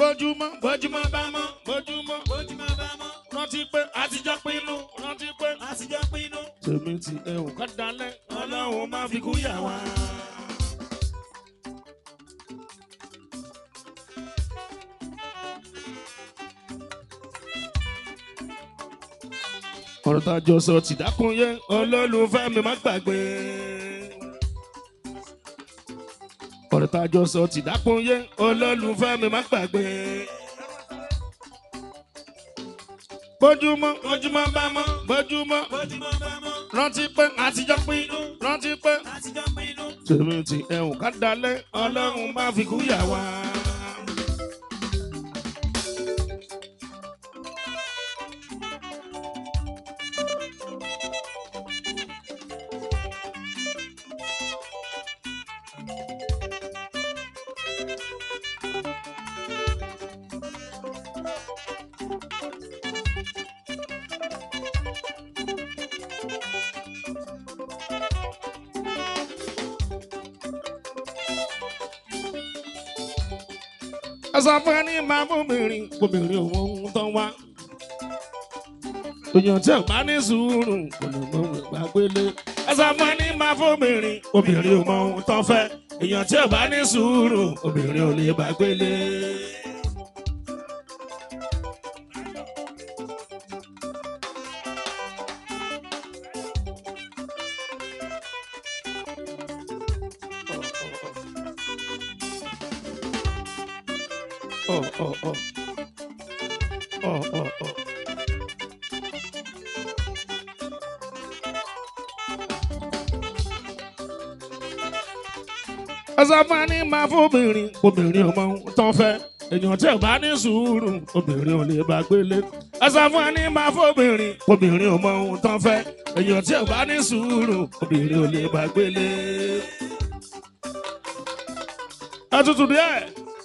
bójúmọ́ bá mọ́ bójúmọ́ bá mọ́ rántí pé àtijọ́ pinnu tèmi ti ẹ̀hún ká dalẹ̀ ọlọ́run má fi kú yà wá. ọ̀rọ̀ tá a jọ sọ ti dákun yẹ olólùfẹ́ mi má gbàgbé. ọ̀rọ̀ tá a jọ sọ ti dákun yẹ olólùfẹ́ mi má gbàgbé. bójúmọ́ bá mọ́ bójúmọ́ rántí pé àtijọ́ pinnu tèmi ti ẹ̀hún ká dalẹ̀ ọlọ́run má fi kú yà wá. Asafẹ́ ní máa fóbìnrin òun ohun tán wá. Èèyàn tí ò bá ní sùúrù kò lè mọ òun ìgbàgbélé. Asafẹ́ ní máa fóbìnrin òun ohun tán fẹ́. Èèyàn tí ò bá ní sùúrù obìnrin ò lè gbàgbélé. Asafẹ́ ní máa fóbìnrin ọmọ tán fẹ́. Èèyàn tí ò bá ní sùúrù obìnrin ò lè bá gbélé. Asafẹ́ ní máa fóbìnrin ọmọ tán fẹ́. Èèyàn tí ò bá ní sùúrù obìnrin ò lè bá gbélé. Àtútù díẹ̀.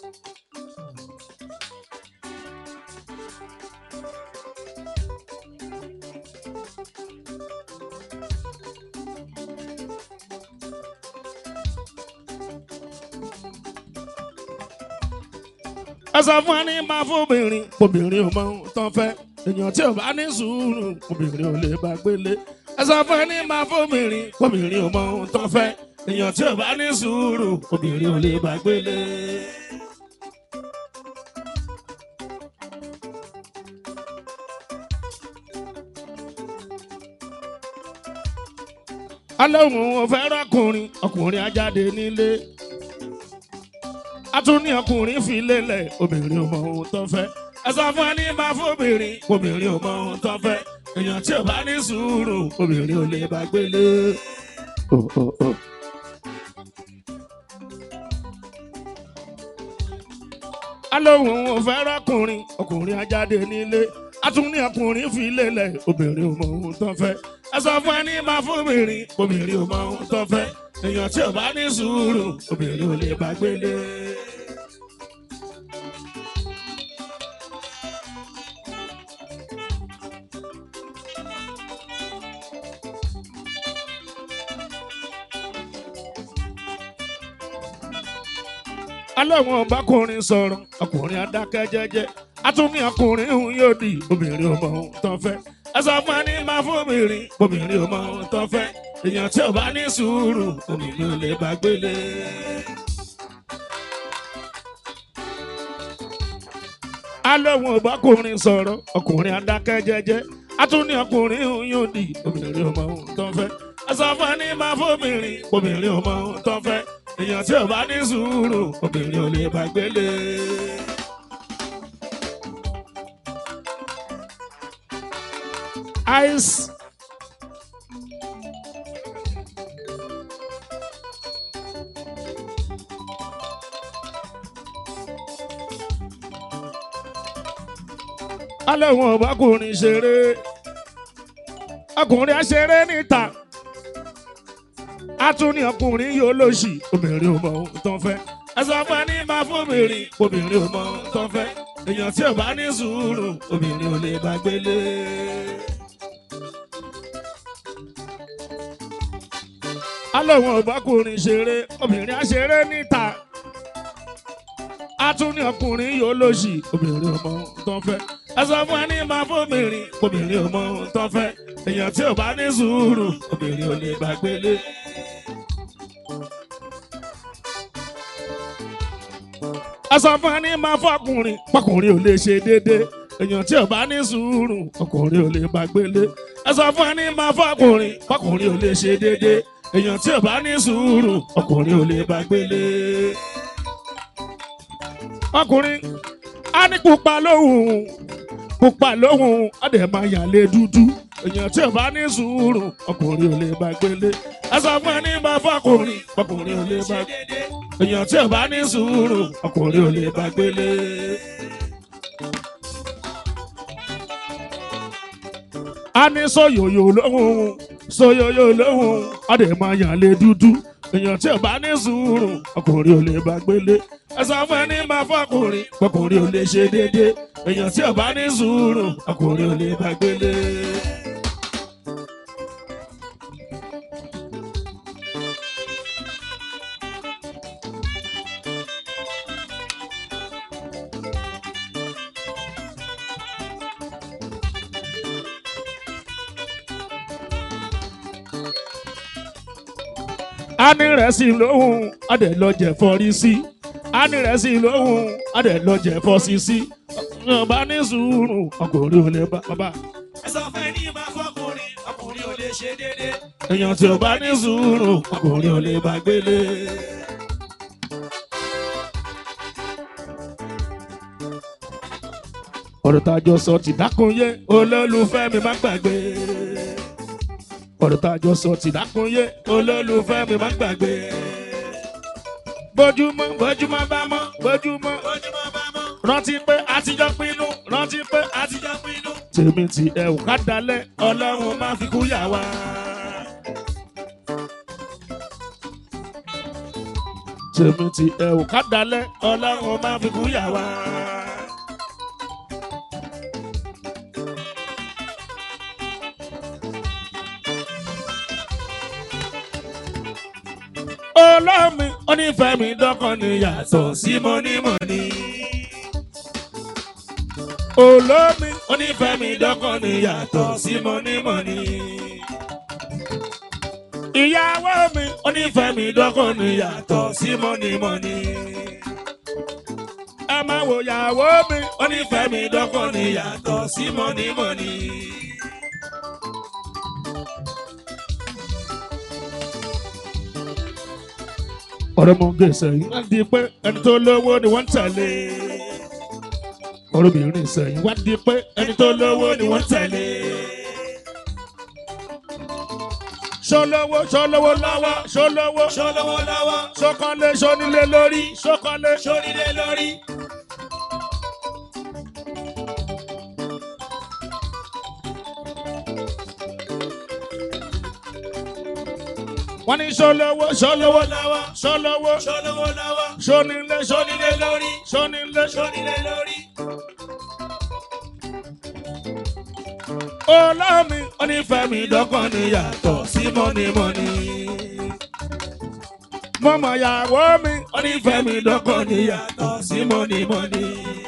Asafẹ́ ní máa fóbìnrin ọmọ tán fẹ́. Èèyàn tí ò bá ní sùúrù obìnrin ò lè bá gbélé. Asafẹ́ ní máa fóbìnrin ọmọ tán fẹ́. Èèyàn tí ò bá ní sùúrù obìnrin ò lè bá gbélé. Alóhùn ò fẹ́ ọkùnrin ajáde nílé. A tún ní ọkùnrin fi lélẹ̀ obìnrin ò mọ ohun tó fẹ́. Asafẹ́ ní máa fóbìnrin ò mọ ohun tó fẹ́. Èèyàn tí ò bá ní sùúrù obìnrin ò lè bá gbélé. Alóhùn ò fẹ́ ọkùnrin ajáde nílé. A tún ní ọkùnrin fi lélẹ̀ obìnrin ò mọ ohun tó fẹ́. Asafẹ́ ní máa fóbìnrin ò mọ ohun tó fẹ́. Èèyàn tí ò bá ní sùúrù obìnrin ò lè bá gbélé. Alóhùn ọbakùnrin sọ̀rọ̀ ọkùnrin adákẹ́ jẹ́jẹ́. A tún ní ọkùnrin òun yóò di obìnrin ò mọ ohun tó fẹ́. Asafẹ́ ní máa fóbìnrin ò mọ ohun tó fẹ́. Èèyàn tí ò bá ní sùúrù obìnrin ò lè bá gbélé. Alóhùn ọbakùnrin sọ̀rọ̀ ọkùnrin adákẹ́ jẹ́jẹ́. A tún ní ọkùnrin òun yóò di obìnrin ò mọ ohun tó fẹ́. Asafẹ́ ní máa fóbìnrin ò mọ ohun tó fẹ́. Èèyàn tí ò bá ní sùúrù obìnrin ò lè bá gbélé. Ice. Alóhùn ọbakùnrin ṣeré. Ọkùnrin á ṣeré níta. A tún ní ọkùnrin yóò lòṣì obìnrin ò mọ ohun tó fẹ́. Asafẹ́ ní máa fóbìnrin ò mọ ohun tó fẹ́. Èèyàn tí ò bá ní sùúrù obìnrin ò lè bá gbélé. Alóhùn ọbakùnrin ṣeré obìnrin á ṣeré níta. a tún ní ọkùnrin yóò lòṣì obìnrin ò mọ ohun tó ń fẹ́. ẹ sọ fún ẹni máa fóbìnrin obìnrin ò mọ ohun tó ń fẹ́. èèyàn tí ò bá ní sùúrù obìnrin ò lè bá gbélé. ẹ sọ fún ẹni máa fọkùnrin pọkùnrin ò lè ṣe déédéé. èèyàn tí ò bá ní sùúrù ọkùnrin ò lè bá gbélé. ẹ sọ fún ẹni máa fọkùnrin pọkùnrin ò lè ṣe déédéé. èèyàn tí ò bá ní sùúrù ọkùnrin ò lè bá gbélé. ọkùnrin á ní pupa lóhùn á dẹ̀ máa yàlé dúdú. èèyàn tí ò bá ní sùúrù ọkùnrin ò lè bá gbélé. ẹ sọ fún ẹni máa fọkùnrin ọkùnrin ò lè bá gbélé. èèyàn tí ò bá ní sùúrù ọkùnrin ò lè bá gbélé. a ní sọyòyò lóhùn á dẹ̀ máa yàlé dúdú. èèyàn tí ò bá ní sùúrù ọkùnrin ò lè bá gbélé. ẹ sọ fún ẹni máa fọkùnrin ọkùnrin ò lè ṣe déédéé. èèyàn tí ò bá ní sùúrù ọkùnrin ò lè bá gbélé. a ní rẹ̀ sí lóhùn á dẹ̀ lọ jẹ̀ fọ́rí sí. a ní rẹ̀ sí lóhùn á dẹ̀ lọ jẹ̀ fọ́ sí sí. èèyàn bá ní sùúrù ọkùnrin ò lè bá bàbá. ẹ sọ fún ẹni máa fọkùnrin ọkùnrin ò lè ṣe déédéé. èèyàn tí ò bá ní sùúrù ọkùnrin ò lè bá gbélé. ọ̀rọ̀ tá a jọ sọ ti dákúnyé olólùfẹ́ mi má gbàgbé. ọ̀rọ̀ tá a jọ sọ ti dákúnyé olólùfẹ́ mi má gbàgbé. bójúmọ́ bá mọ́ bójúmọ́ bá mọ́. rántí pé àtijọ́ pinnu rántí pé àtijọ́ pinnu. tèmi ti ẹ̀ ò ká dalẹ̀ ọlọ́run má fi kú yà wá. tèmi ti ẹ̀ ò ká dalẹ̀ ọlọ́run má fi kú yà wá. olómi onífẹ́ mi dọ́kàn ni yàtọ̀ sí mọ́nímọ́ní. olómi onífẹ́ mi dọ́kàn ni yàtọ̀ sí mọ́nímọ́ní. ìyàwó mi onífẹ́ mi dọ́kàn ni yàtọ̀ sí mọ́nímọ́ní. ẹ máa wo ìyàwó mi onífẹ́ mi dọ́kàn ni yàtọ̀ sí mọ́nímọ́ní. ọ̀rọ̀ mọ̀ ń gé sẹ́yìn wá di pé ẹni tó lówó ni wọ́n ń tẹ̀lé. ọ̀rọ̀bìnrin sẹ́yìn wá di pé ẹni tó lówó ni wọ́n ń tẹ̀lé. ṣólówó lọ́wọ́ ṣókànlé ṣónílé lórí ṣókànlé ṣorílẹ̀ lórí. wọ́n ní ṣólówó lọ́wọ́. ṣónílé ṣorílẹ̀ lórí. ṣónílé lórí. olómi onífẹ́ mi dọ́kàn ni yàtọ̀ sí mọ́nímọ́ní. mọ́mọ́ ìyàwó mi onífẹ́ mi dọ́kàn ni yàtọ̀ sí mọ́nímọ́ní.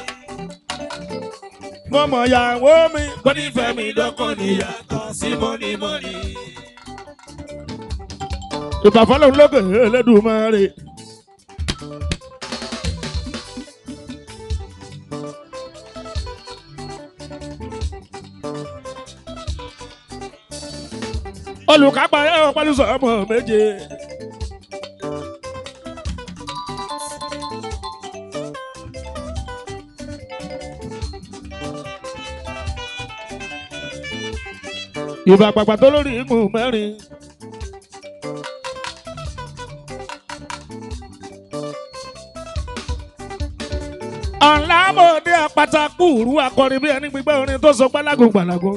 mọ́mọ́ ìyàwó mi onífẹ́ mi dọ́kàn ni yàtọ̀ sí mọ́nímọ́ní. ìbàfọ́lọ́ lókè Elédùmarè. olùkápá ẹ̀ ọ́ pẹ̀lú sọ́mọ méje. ìbà pàpà tó lórí imú mẹ́rin. ọ̀làmọ̀dé àpáta kúrú akọrin bí ẹni gbígbẹ́ orin tó sọ gbálágùn gbàlágùn.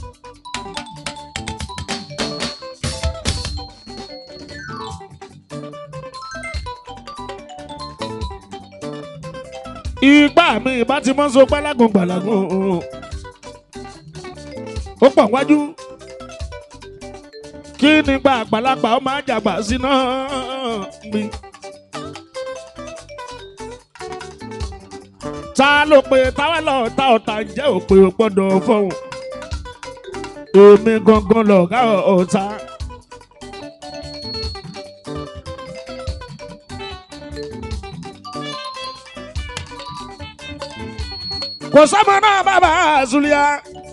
ìgbà mi ìbá ti mọ́ sọ gbálágùn gbàlágùn. ó pọ̀ wájú. kí ni gba àgbàlagbà ó máa jàgbà sí náà mi. ta ló pe táwa lọ ta ọ̀tá jẹ́ òpè òpọ̀dọ̀ fọ̀hún èmi gangan lọ̀gá ọ̀tá. kò sọ́mọ náà bàbá Zulia.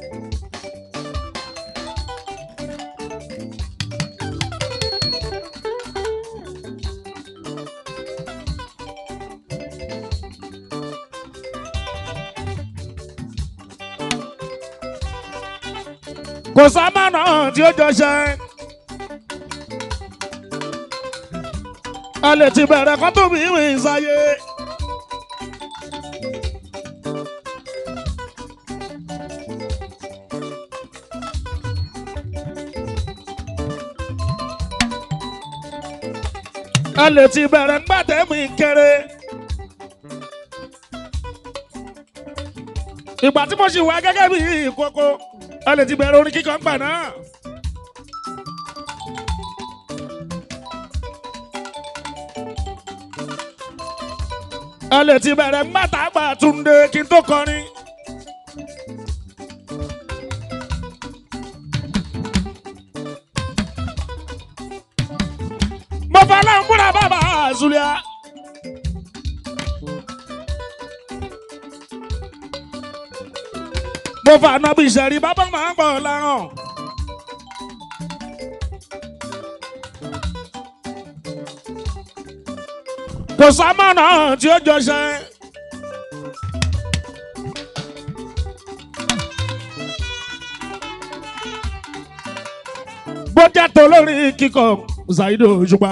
kò sọ́mọ náà tí ó jọ ṣe. a lè ti bẹ̀rẹ̀ kó tó bí ìrìn sáyé. a lè ti bẹ̀rẹ̀ ńgbà tẹ́mi kéré. ìgbà tí mo ṣì wá gẹ́gẹ́ bí ìkókó a lè ti bẹ̀rẹ̀ orin kíkọ ńgbà náà. a lè ti bẹ̀rẹ̀ ńgbà tá a gbà Túndé kí n tó kọrin. mo fọlọ́ ń múra bàbá Zulia. mo fà nàbí ìṣẹ̀rí bàbá máa ń gbọ́ láràn. kò sámọ̀ náà tí ó jọ ṣe. bó jẹ́ tó lórí kíkọ Zaido Òṣùpá.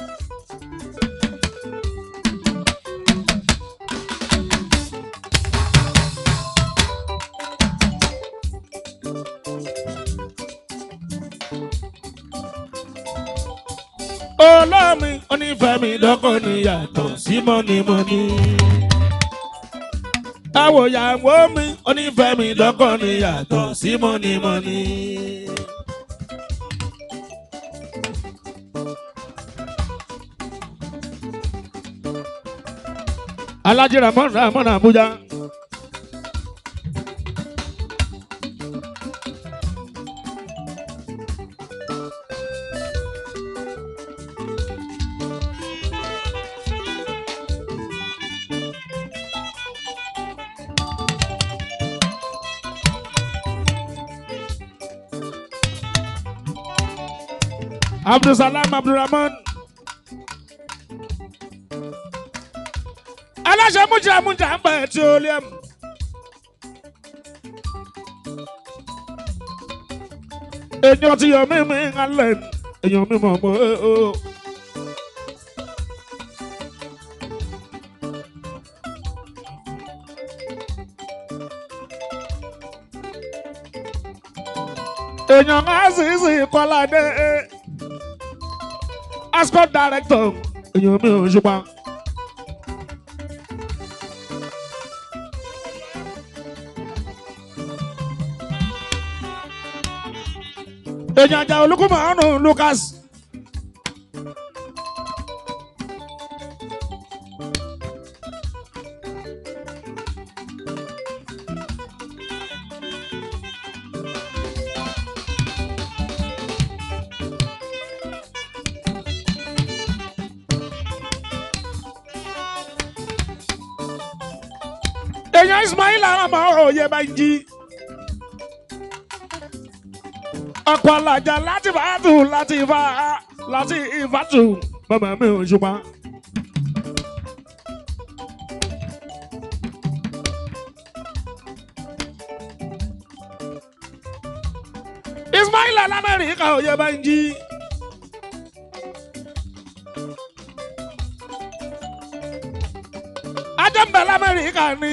olómi onífẹ̀mí dọ́kọ̀ ni yàtọ̀ sí mọ́nímọ́ní. àwòyàwó mi onífẹ̀mí dọ́kọ̀ ni yàtọ̀ sí mọ́nímọ́ní. Alhaji Ramon Abuja. Abdulsalam Abdulrahman. aláṣẹ mújà ń bẹ̀ tí ó lé mu. èèyàn ti yọ mímí alẹ́ èèyàn mímọ̀ mọ́ o. èèyàn Azizi Kọ́ládé Ascot director èèyàn mi ò ṣùpá. èèyàn àjà olùkúmọ̀ ọ̀nù Lucas. èèyàn Ismail Arama òye bá ń jí. ọ̀pọ̀ alájà láti ìfàtù bàbá mi ò ṣùpá. Ismail Alamẹ́ríkà òye bá ń jí. ajẹ́mbẹ̀ l'Amẹ́ríkà ni.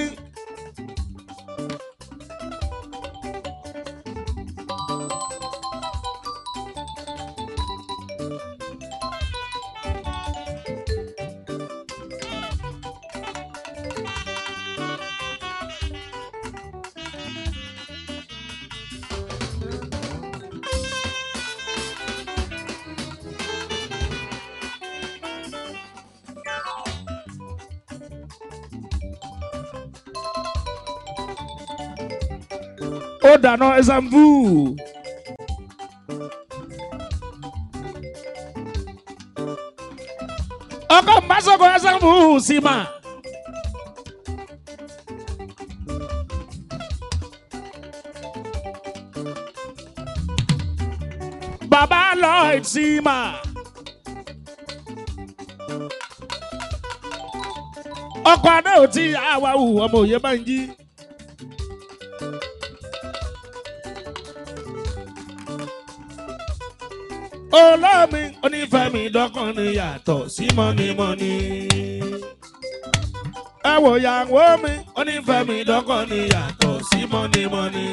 dáná ẹ̀sánfù. ọkọ̀ mbásọ̀kọ̀ ẹ̀sánfù sí ma. bàbá Lloyd sí ma. ọkọ̀ adé ò tí àwa wù ọmọ òye máa ń jí. olómi onífẹ̀mí dọ́kàn ni yàtọ̀ sí mọ́nímọ́ní. ẹ wò yàwó mi onífẹ̀mí dọ́kàn ni yàtọ̀ sí mọ́nímọ́ní.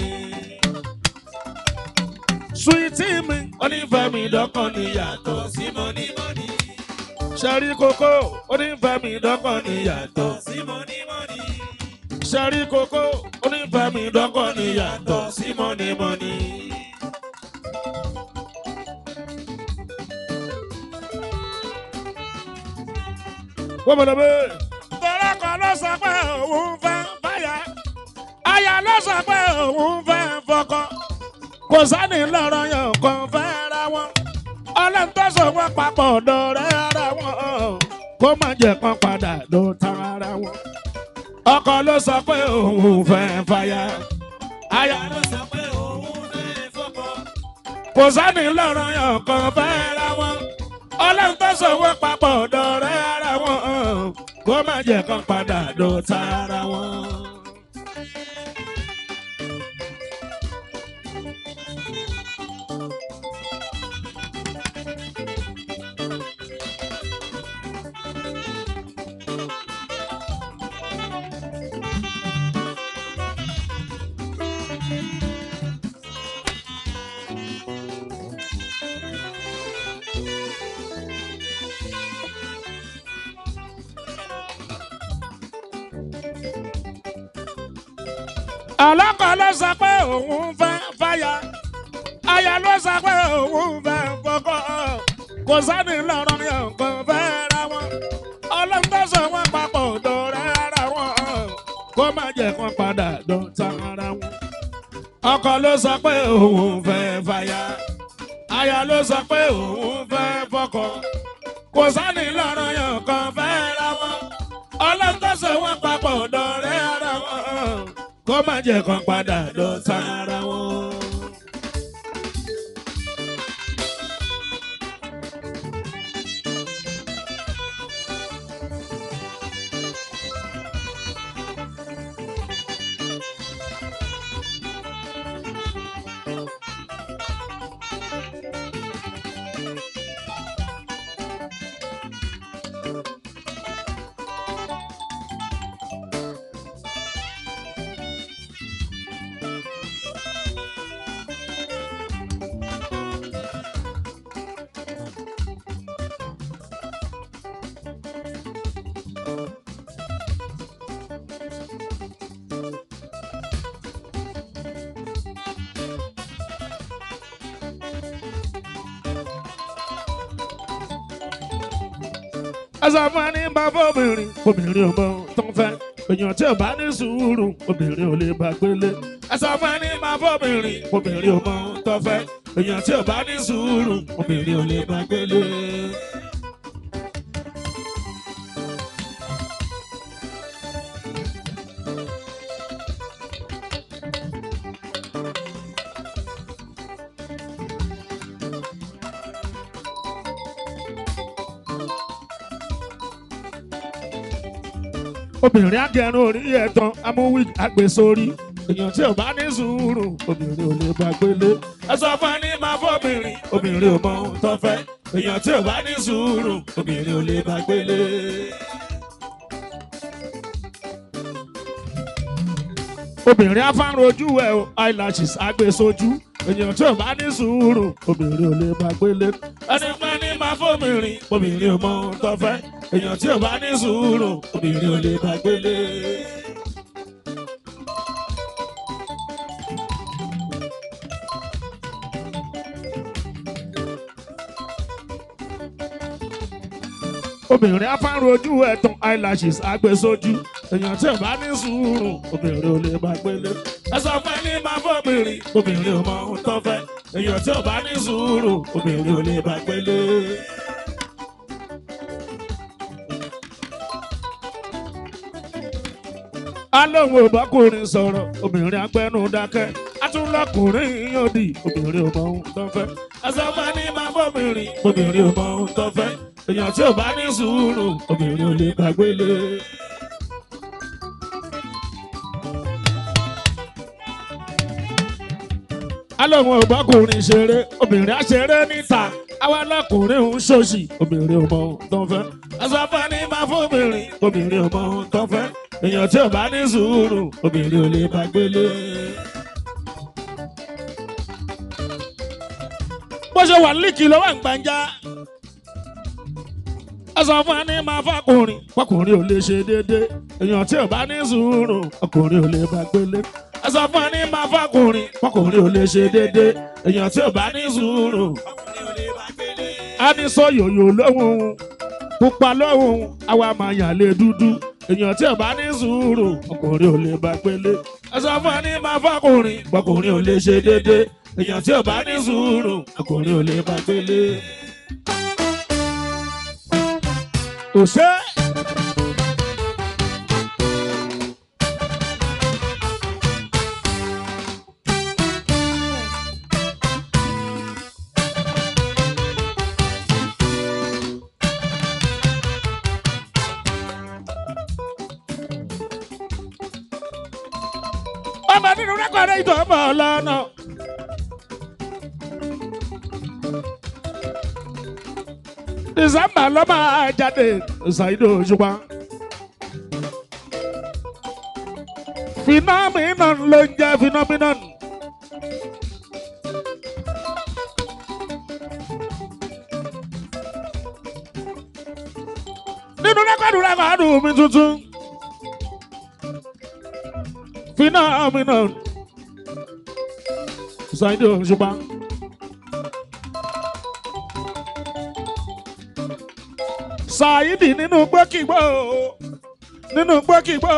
suwiti mi onífẹ̀mí dọ́kàn ni yàtọ̀ sí mọ́nímọ́ní. sẹ́rí kókó onífẹ̀mí dọ́kàn ni yàtọ̀ sí mọ́nímọ́ní. sẹ́rí kókó onífẹ̀mí dọ́kàn ni yàtọ̀ sí mọ́nímọ́ní. wọ́n mọ̀ lọ́bẹ̀. tọ́lá kan ló sọ pé òun fẹ́ fàyà. aya ló sọ pé òun fẹ́ fọkọ. kò sani lọ́rọ̀ yẹn kàn fẹ́ ra wọn. ọlọ́run tó sọ wọ́n papọ̀ dọ̀rẹ́ ara wọn. kó má jẹ́ kán padà ló tan ara wọn. ọkọ ló sọ pé òun fẹ́ fàyà. aya ló sọ pé òun fẹ́ fọkọ. kò sani lọ́rọ̀ yẹn kàn fẹ́ ra wọn. ọlọ́run tó sọ wọ́n papọ̀ dọ̀rẹ́ ara wọn. kó má jẹ́ kán padà ló tan ara wọn. ọlọ́kọ̀ ló sọ pé òun fẹ́ fàyà. aya ló sọ pé òun fẹ́ fọkọ. kò sani lọ́rọ̀ yẹn kò fẹ́ ra wọn. ọlọ́run tó sọ wọ́n papọ̀ dọ̀rẹ́ ara wọn. kó má jẹ́ kán padà dọ̀tá ara wọn. ọkọ ló sọ pé òun fẹ́ fàyà. aya ló sọ pé òun fẹ́ fọkọ. kò sani lọ́rọ̀ yẹn kò fẹ́ ra wọn. ọlọ́run tó sọ wọ́n papọ̀ dọ̀rẹ́ ara wọn. kó má jẹ́ kán padà dọ̀tá ara wọn. ẹsẹ̀ fún ẹni bá fọ́bìnrin obìnrin ò mọ tó ń fẹ́ èèyàn tí ò bá ní sùúrù obìnrin ò lè bá gbélé. ẹsẹ̀ fún ẹni bá fọ́bìnrin obìnrin ò mọ tó fẹ́ èèyàn tí ò bá ní sùúrù obìnrin ò lè bá gbélé. obìnrin agẹrun orí ẹ̀tàn amúwí àgbèsórí èèyàn tí ò bá ní sùúrù obìnrin ò lè bá gbélé. ẹ sọ fún ẹni máa fọ́bìnrin obìnrin ò mọ ohun tó fẹ́ èèyàn tí ò bá ní sùúrù obìnrin ò lè bá gbélé. obìnrin afárun ojú ẹ̀ o eyelashes àgbèsójú èèyàn tí ò bá ní sùúrù obìnrin ò lè bá gbélé. ẹni pẹ́ ní máa fọ́bìnrin obìnrin ò mọ ohun tó fẹ́ èèyàn tí ò bá ní sùúrù obìnrin ò lè bá gbélé. obìnrin afárun ojú ẹ̀tàn eyelashes àgbèsójú èèyàn tí ò bá ní sùúrù obìnrin ò lè bá gbélé. ẹsọ fún ẹni máa fọ́bìnrin obìnrin ò mọ ohun tó fẹ́ èèyàn tí ò bá ní sùúrù obìnrin ò lè bá gbélé. alóhùn òbákùnrin sọ̀rọ̀ obìnrin agbẹ́nu dákẹ́ atúnlọ́kùnrin yóò di obìnrin ò mọ ohun tó fẹ́ ẹsọ fún ẹni máa fọ́bìnrin obìnrin ò mọ ohun tó fẹ́ èèyàn tí ò bá ní sùúrù obìnrin ò lè bá gbélé. alóhùn òbákùnrin ṣeré obìnrin àṣeré níta àwa lọkùnrin ń ṣòṣì obìnrin ò mọ ohun tó fẹ́ ẹsọ fún ẹni máa fọ́bìnrin obìnrin ò mọ ohun tó fẹ́ èèyàn tí ò bá ní sùúrù obìnrin ò lè bá gbélé. bó ṣe wà líkì ló wà ń gbàǹjà ẹsọ fún ẹni máa fọkùnrin ò lè ṣe déédéé èèyàn tí ò bá ní sùúrù ọkùnrin ò lè bá gbélé. ẹsọ fún ẹni máa fọkùnrin ò lè ṣe déédéé èèyàn tí ò bá ní sùúrù ọkùnrin ò lè bá gbélé. a ní sọ yòyò lóhùn pupa lóhùn àwa máa yàn lé dúdú èèyàn tí ò bá ní sùúrù ọkùnrin ò lè bá gbélé. ẹsọ fún ẹni máa fọkùnrin ò lè ṣe déédéé èèyàn tí ò bá ní sùúrù ọkùnrin ò lè bá gbélé. òṣè. ọmọ nínú rẹ́kọ̀dì ìtọ́ ọmọ ọlọ́nà. December ló máa jáde Saheed Òṣùpá. Phenomenon ló ń jẹ́ phenomenon. Nínú rẹ́kọ̀dì mi tuntun. Phenomenon Saheed Òṣùpá. Saheed nínú gbókìgbó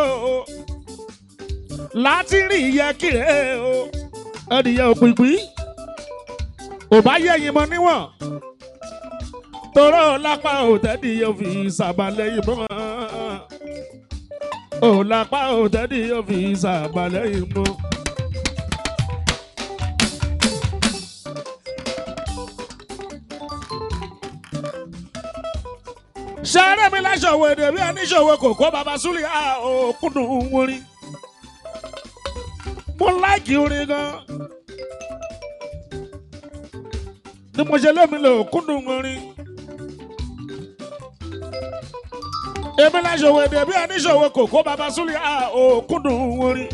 láti rí iye kiri o ẹnìyẹn òpìpì ò bá yẹ̀yìn mọ́ níwọ̀n toró lápá òtẹ́dìyẹ fi sàbàlẹ́yìn mọ́ ò lápá òtẹ́dìyẹ fi sàbàlẹ́yìn mọ́. ṣẹ́rẹ́ mi láṣọ̀wọ́ èdè bí ẹníṣòwò kòkó bàbá súlì òkúndùn orin. Mo láìkì orin gan. Ni mo ṣe lémi lè òkúndùn orin. Èmi láṣọ̀wọ́ èdè bí ẹníṣòwò kòkó bàbá súlì òkúndùn orin.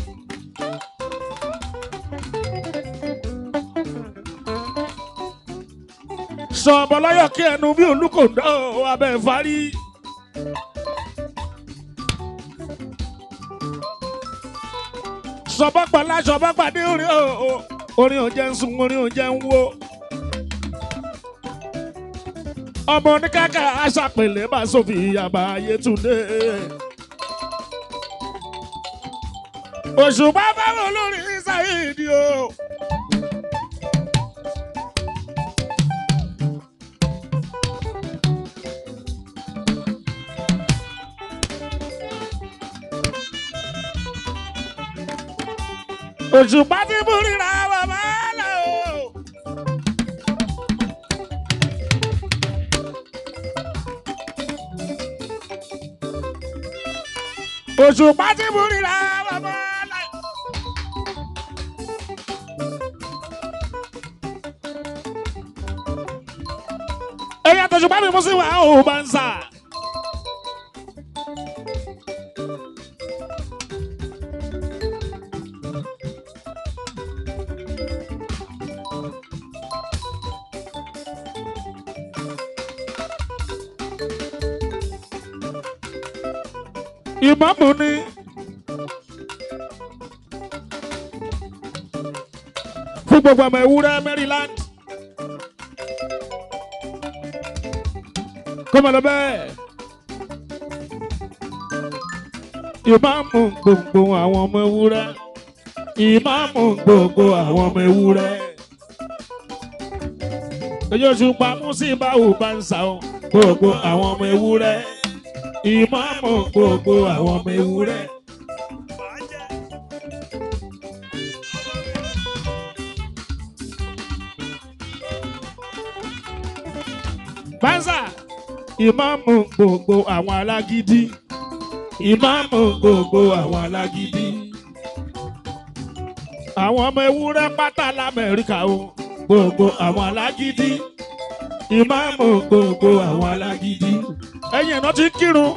Sọ̀bọ̀ lọ́yọ̀ kí ẹnu bí olúkòǹdó abẹ́ ìfarí. Sọ̀bọ̀ pẹ̀lá sọ̀bọ̀ pàdé orin òjẹ́ ń sun orin òjẹ́ ń wó. Ọmọ oníkàkà aṣàpèlè bá sófin ìyàbá Yétúndé. Òṣùpá báwo lórí Saheed o. Òṣùpá ti búrira wà máa lọ. Òṣùpá ti búrira wà máa lọ. Ẹ̀yà tòṣùpá mi mú sí wa ó bá ń sà. Ìmáàmù ni fún gbogbo ọmọ ewúrẹ́ Maryland kọ́mọ lọ bẹ́ẹ̀. Ìmáàmù gbogbo àwọn ọmọ ewúrẹ́ ìmáàmù gbogbo àwọn ọmọ ewúrẹ́. Oyóṣùpá Músíbáwò bá ń sá o gbogbo àwọn ọmọ ewúrẹ́. Ìmáàmù gbogbo àwọn ọmọ ewúrẹ́. Bánsà ìmáàmù gbogbo àwọn alágídí. Ìmáàmù gbogbo àwọn alágídí. Àwọn ọmọ ewúrẹ́ pátá l'Amẹ́ríkà o gbogbo àwọn alágídí. Ìmáàmù gbogbo àwọn alágídí. Ẹ̀yin ẹ̀nà ti kírun.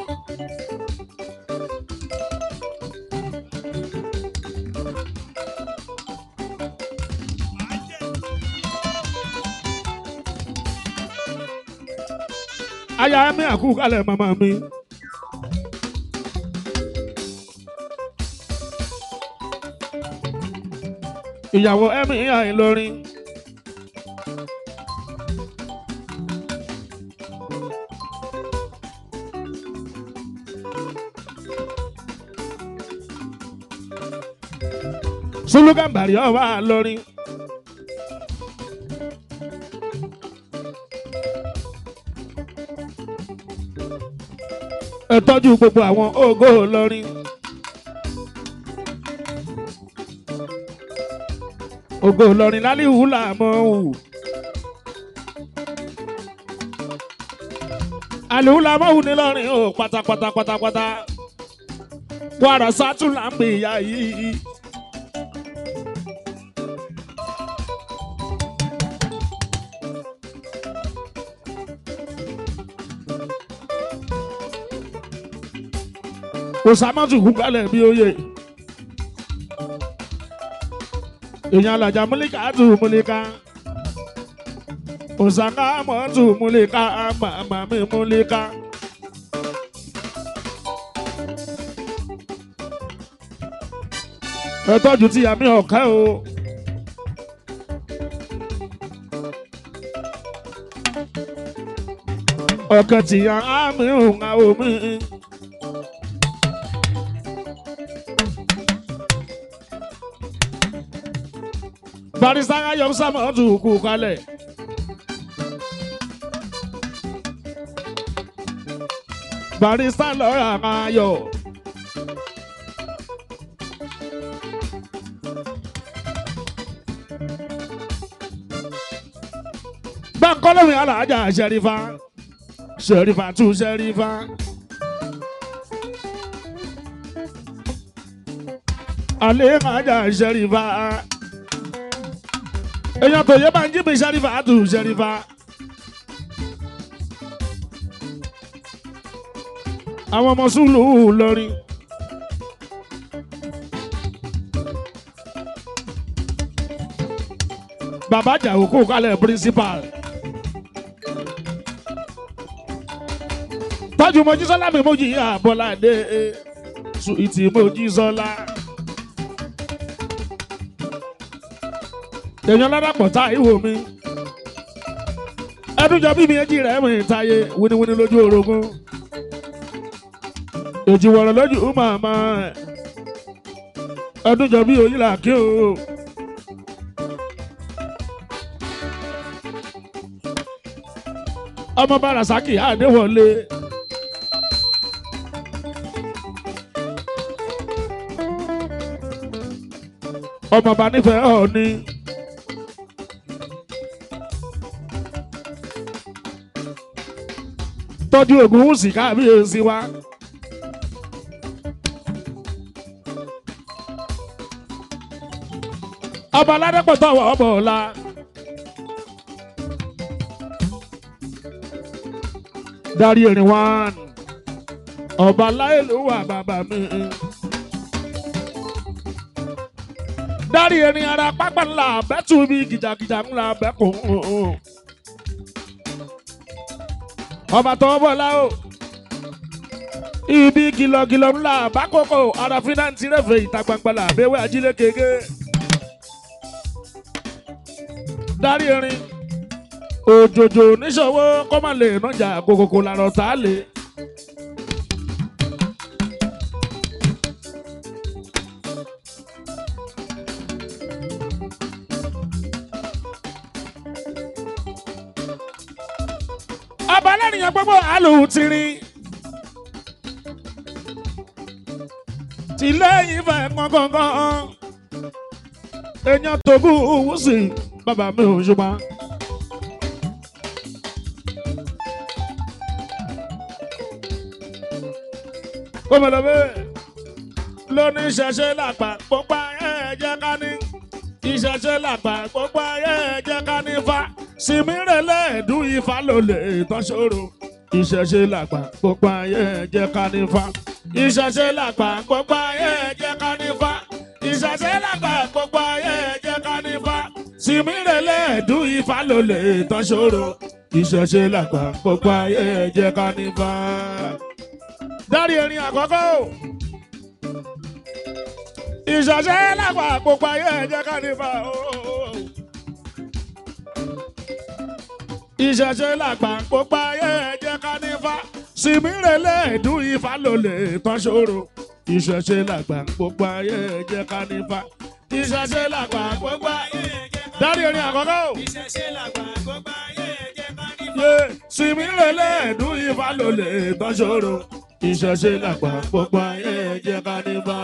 Aya mi àkúkalẹ̀ màmá mi. Ìyàwó ẹ̀mí Ìlọrin. Sùlù Gàmbàrí ọba Ìlọrin. Ẹ tọ́jú gbogbo àwọn ògo Ìlọrin. Ògo Ìlọrin lálíhù làmọ́ wù. Àlíhù làmọ́ wù ní Ìlọrin o pátápátá. Wàrà sátú là ń pè ya yìí. Òsàmọ́tù kú kálẹ̀ bí oyè. Èèyàn làjà múlíkà tù múlíkà. Òsàká mọ́tù múlíkà màmá mi múlíkà. Ẹ tọ́jú tí àmì ọ̀kẹ́ o. Ọ̀kẹ́ tìyà àmì òun àwọn mi. Barrister Ayọ̀ Sàmọ́tù kú kalẹ̀. Barrister lọ́ọ̀yà Ayọ̀. Báńkọ́lé mi alájà Ṣẹ̀rífà tún Ṣẹ̀rífà. Alẹ́ àjà Ṣẹ̀rífà. Èèyàn tó yẹ bá ń jí mi Ṣẹ̀rífà tún Ṣẹ̀rífà. Àwọn ọmọ Sùlù Ìlọrin. Bàbá Jàwó kó kalẹ̀ principal. Tọ́jú Mojísọ́lá mi Mojí Àbọ̀ládé Sùìtì Mojísọ́lá. Èèyàn ládàpọ̀ tá ìwò mi. Ẹdúnjọ bí mi ẹjí rẹ̀ mi táyé wíníwíní lójú orogún. Èjì wọ̀rọ̀ lójú màmá ẹ̀. Ẹdúnjọ bí oyílà kí o. Ọmọ Barasaki Adéwọlé. Ọmọ bá nífẹ̀ẹ́ Ọọ̀ni. Tọ́jú Ògúnwùsì kábíyèsí wa. Ọba Ládépọ̀ tọ̀wọ̀ ọmọ ọ̀la. Dárí erin wán. Ọba Láìlúwà bàbá mi. Dárí erin ara pápá ńlá bẹ́tù bí gìjàgìjà ńlá bẹ́kùn. Ọba tọwọ́ bọ̀lá o. Ibi kìlọ̀kìlọ̀ ńlá bákòókò ara fínáǹtì rẹ̀fẹ̀ ìta gbangba làbẹ́wẹ́ ajílẹ̀ kéke. Dárí erin. Òjòjò níṣòwò kọ́ máa lè nájà kòkòkò làrọ̀ tá a lè. ọba lẹ́nìyàn gbogbo àlòhùn ti rin. tìlẹ́yìn fẹ́ gbọ̀ngàn èèyàn tó bú owó sí bàbá mi ò ṣùgbọ́n. kọ́mọlọ́bẹ̀ lóní ìṣẹ̀ṣe làgbà gbogbo ayé ẹ̀jẹ̀ ká ní. ìṣẹ̀ṣe làgbà gbogbo ayé ẹ̀jẹ̀ ká ní fa. sìmírẹ̀lẹ̀ ẹ̀dùn ifá ló lè tán ṣòro. ìṣẹ̀ṣe làgbà gbogbo ayé ẹ̀jẹ̀ ká ní fa. ìṣẹ̀ṣe làgbà gbogbo ayé ẹ̀jẹ̀ ká ní fa. ìṣẹ̀ṣe làgbà gbogbo ayé ẹ̀jẹ̀ ká ní fa. sìmírẹ̀lẹ̀ ẹ̀dùn ifá ló lè tán ṣòro. ìṣẹ̀ṣe làgbà gbogbo ayé ẹ̀jẹ̀ ká ní fa. dárí erin àkọ́kọ́ o. ìṣẹ̀ṣe làgbà gbogbo ayé ẹ̀jẹ̀ ká ní fa. ìṣẹ̀ṣe làgbà gbogbo ayé ẹ̀jẹ̀ ká ní fa. sìmírẹ̀lẹ̀ ẹ̀dùn ifá ló lè tán ṣòro. ìṣẹ̀ṣe làgbà gbogbo ayé ẹ̀jẹ̀ ká ní fa. ìṣẹ̀ṣe làgbà gbogbo ayé ẹ̀jẹ̀ ká ní fa. dárí erin àkọ́kọ́ o. ìṣẹ̀ṣe làgbà gbogbo ayé ẹ̀jẹ̀ ká ní fa. sìmírẹ̀lẹ̀ ẹ̀dùn ifá ló lè tán ṣòro. ìṣẹ̀ṣe làgbà gbogbo ayé ẹ̀jẹ̀ ká ní fa.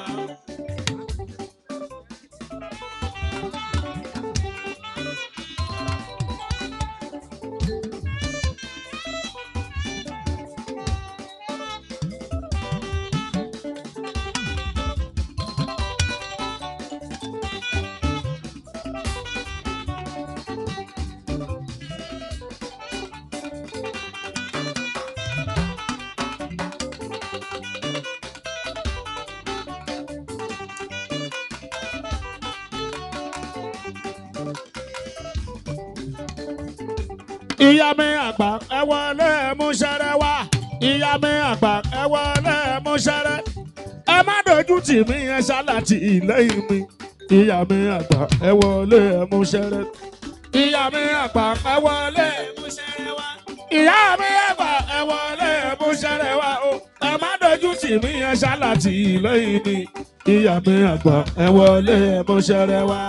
ìyá mi àgbà ẹ wọlé mú ṣẹrẹ wá. ìyá mi àgbà ẹ wọlé mú ṣẹrẹ. ẹ má dojú tì mí ẹ ṣáláàtì lẹ́yìn mi. ìyá mi àgbà ẹ wọlé mú ṣẹrẹ. ìyá mi àgbà ẹ wọlé mú ṣẹrẹ wá. ìyá mi àgbà ẹ wọlé mú ṣẹrẹ wá o. ẹ má dojú tì mí ẹ ṣáláàtì lẹ́yìn mi. ìyá mi àgbà ẹ wọlé mú ṣẹrẹ wá.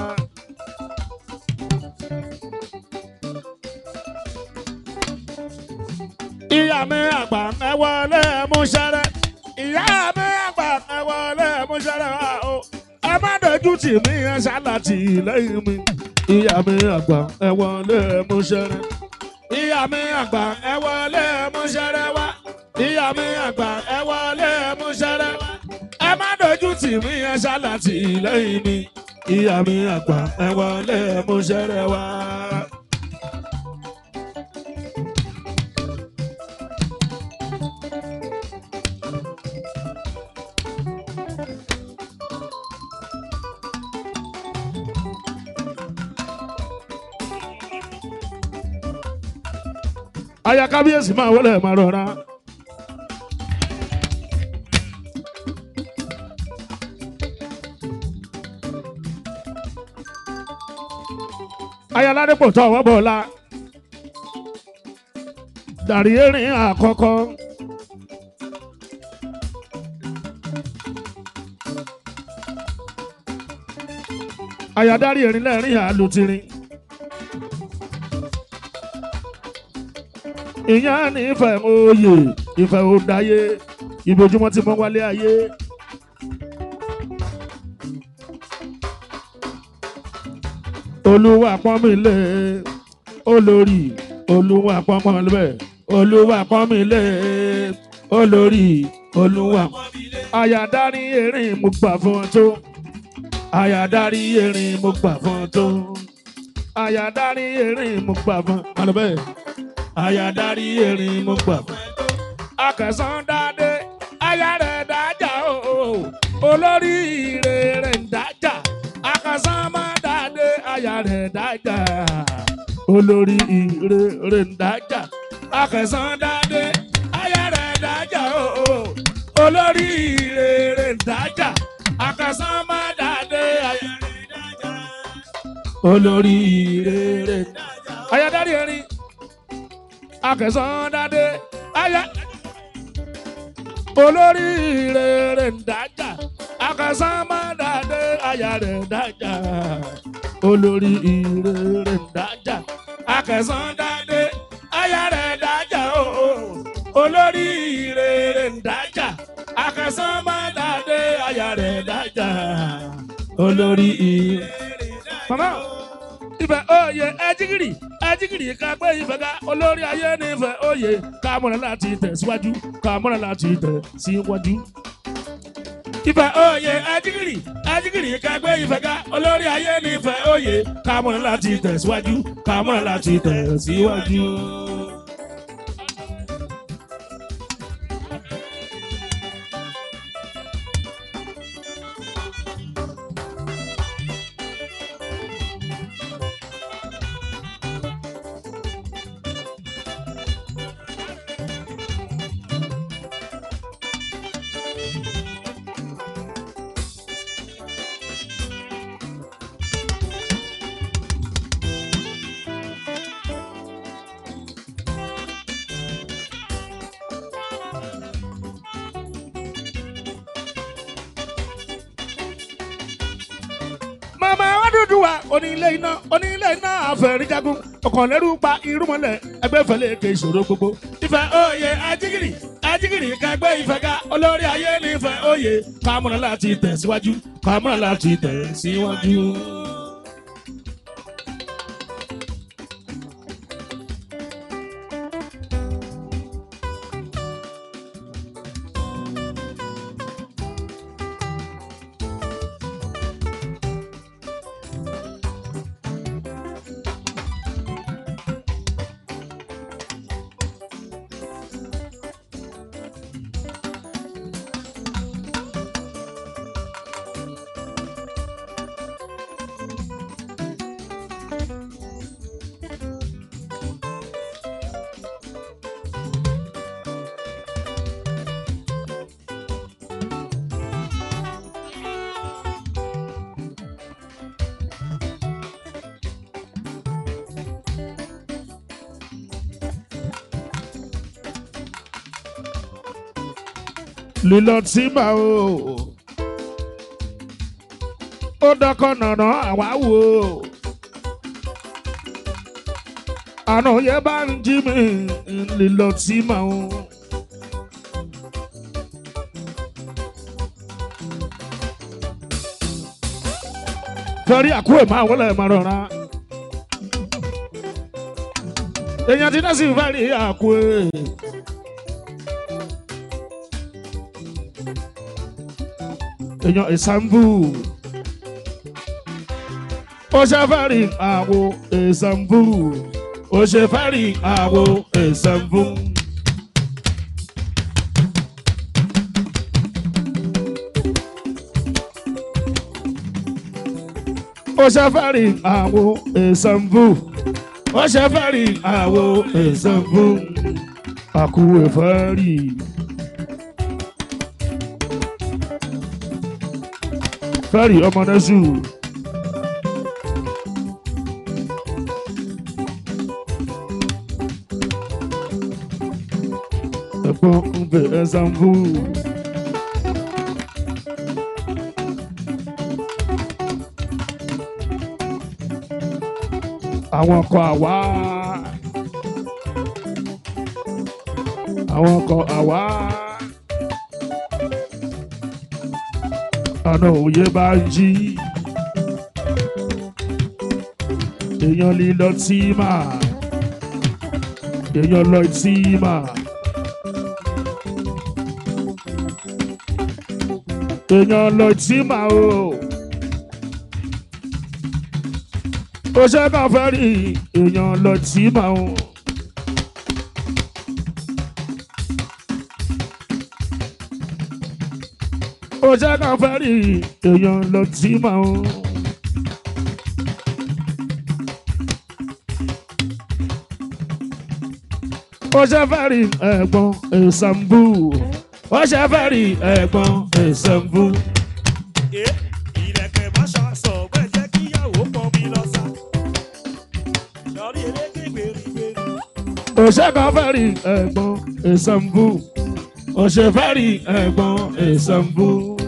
ìyá mi àgbà ẹ wọlé mú ṣẹrẹ. ìyá mi àgbà ẹ wọlé mú ṣẹrẹ wá o. ẹ má dojú tì mí ẹ ṣáláàtì lẹ́yìn mi. ìyá mi àgbà ẹ wọlé mú ṣẹrẹ. ìyá mi àgbà ẹ wọlé mú ṣẹrẹ wá. ìyá mi àgbà ẹ wọlé mú ṣẹrẹ wá. ẹ má dojú tì mí ẹ ṣáláàtì lẹ́yìn mi. ìyá mi àgbà ẹ wọlé mú ṣẹrẹ wá. aya kábíyèsí máa wọlé máa rọra. aya ládépò tó ọwọ́ bọ̀ la. dàrí erin àkọ́kọ́. aya dárí erin lẹ́rìn àlùtìrìn. ìyá ní ìfẹ́ oyè ìfẹ́ òdáyé ìbòjúmọ́ tí mo wálé ayé. olúwa pọ́n mi lé olórí olúwa pọ́n mi lé olúwa pọ́n mi lé olórí olúwa. àyàdárí erin mo gbà fún ọ tó. àyàdárí erin mo gbà fún ọ tó. àyàdárí erin mo gbà fún ọ tó. àyàdárí erin mo gbà fún. akẹ̀sán dáadé aya rẹ̀ dájà o olórí ire rẹ̀ ń dájà. akẹ̀sán má dáadé aya rẹ̀ dájà olórí ire rẹ̀ ń dájà. akẹ̀sán dáadé aya rẹ̀ dájà o olórí ire rẹ̀ ń dájà. akẹ̀sán má dáadé aya rẹ̀ dájà olórí ire rẹ̀ ń dájà. àyàdárí erin. akẹ̀sán dáadé aya olórí rere ń dájà. akẹ̀sán má dáadé aya rẹ̀ dájà olórí rere ń dájà. akẹ̀sán dáadé aya rẹ̀ sọ́mọ́dádé aya rẹ̀ dájà olórí iye. Màmá ìfẹ́ òye ẹjígìrì ká gbé ìfẹ́ ká olórí ayé nífẹ̀ òye ká múra láti tẹ̀síwájú ká múra láti tẹ̀síwájú. Ìfẹ́ òye ẹjígìrì ká gbé ìfẹ́ ká olórí ayé nífẹ̀ òye ká múra láti tẹ̀síwájú ká múra láti tẹ̀síwájú. Mama Odùduwà onílé iná àfẹ̀ríjagun ọ̀kànlẹ́rú pa irúmọlẹ̀ ẹgbẹ́fẹ̀lẹ́ èké ìṣòro gbogbo. Ìfẹ́ òye ajígìrì ká gbé ìfẹ́ ká olórí ayé nífẹ̀ òye ká múra láti tẹ̀síwájú ká múra láti tẹ̀síwájú. Lílọ tí mà ó dọ́kọ̀ nànà àwáwò àná yẹ bá ń jí mi lílọ tí mà ó. Torí àkúrò máa wọlé máa rọra èèyàn ti dá sí ìfẹ́ rí àkúrò. Èèyàn ìsàmbù ó ṣe fẹ́ rí àwo ìsàmbù ó ṣe fẹ́ rí àwo ìsàmbù. Ó ṣe fẹ́ rí àwo ìsàmbù ó ṣe fẹ́ rí àwo ìsàmbù àkúwé fẹ́ rí. Fẹ́rì ọmọ Nẹ́sù. Ẹ̀gbọ́n ń bẹ ẹ̀sánfù. Àwọn ọkọ̀ àwa. Àwọn ọkọ̀ àwa. Àná òye bá ń jí èèyàn lílọ tí mà èèyàn lọ tí mà èèyàn lọ tí mà ó ṣe kàn fẹ́ rí èèyàn lọ tí mà ó. Ó ṣe kàn fẹ́ rí èèyàn lọ tí mà ó. Ó ṣe fẹ́ rí ẹ̀gbọ́n ìsàmbù. Ó ṣe fẹ́ rí ẹ̀gbọ́n ìsàmbù. Ìlẹ̀kẹ̀ má ṣàṣọ bẹ́ẹ̀ jẹ́ kíyàwó pọ̀ mi lọ sá. Lọ́rí eléke gbèrígbèrí. Ó ṣe kàn fẹ́ rí ẹ̀gbọ́n ìsàmbù. Ó ṣe fẹ́ rí ẹ̀gbọ́n ìsàmbù.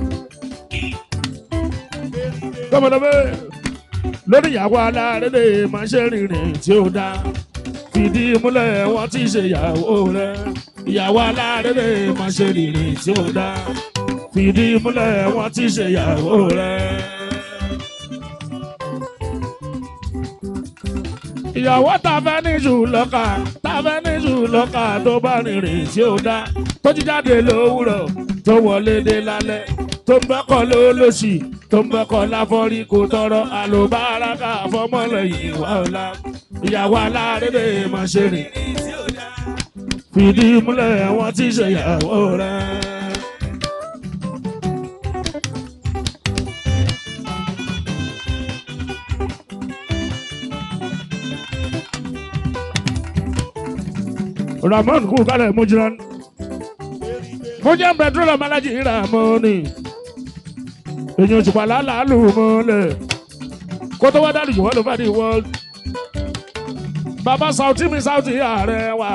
Gbọ́mọdọ́mọ́ lórí ìyàwó alárédè máa ṣe rìnrìn tí ó dá. Fìdí múlẹ̀ wọ́n ti ṣe ìyàwó rẹ̀. Ìyàwó alárédè máa ṣe rìnrìn tí ó dá. fìdí múlẹ̀ wọ́n ti ṣèyàwó rẹ̀. ìyàwó ta fẹ́ ní jù lọ́kà ta fẹ́ ní jù lọ́kà tó bá rìnrìn tí ó dá tó ti jáde lówùrọ̀ tó wọlé dé lálẹ́ tó ń bẹ́kọ̀ lólóṣì tó ń bẹ́kọ̀ láfọ́rí kò tọrọ àlùbáràkà fọmọlẹ́yìn wà ọ̀la ìyàwó alárédè máa ṣe rìn fìdí múlẹ̀ wọ́n ti ṣèyàwó rẹ̀. Ramon kú kálẹ̀ Mujiran. Mujiran petroleum alájí Ramoni. Èyàn òṣùpá lálàálù mọ́lẹ̀. Kó tó wá dálù jù wọ́n ló fẹ́ di world. Bàbá Sauti mi Sauti ààrẹ wa.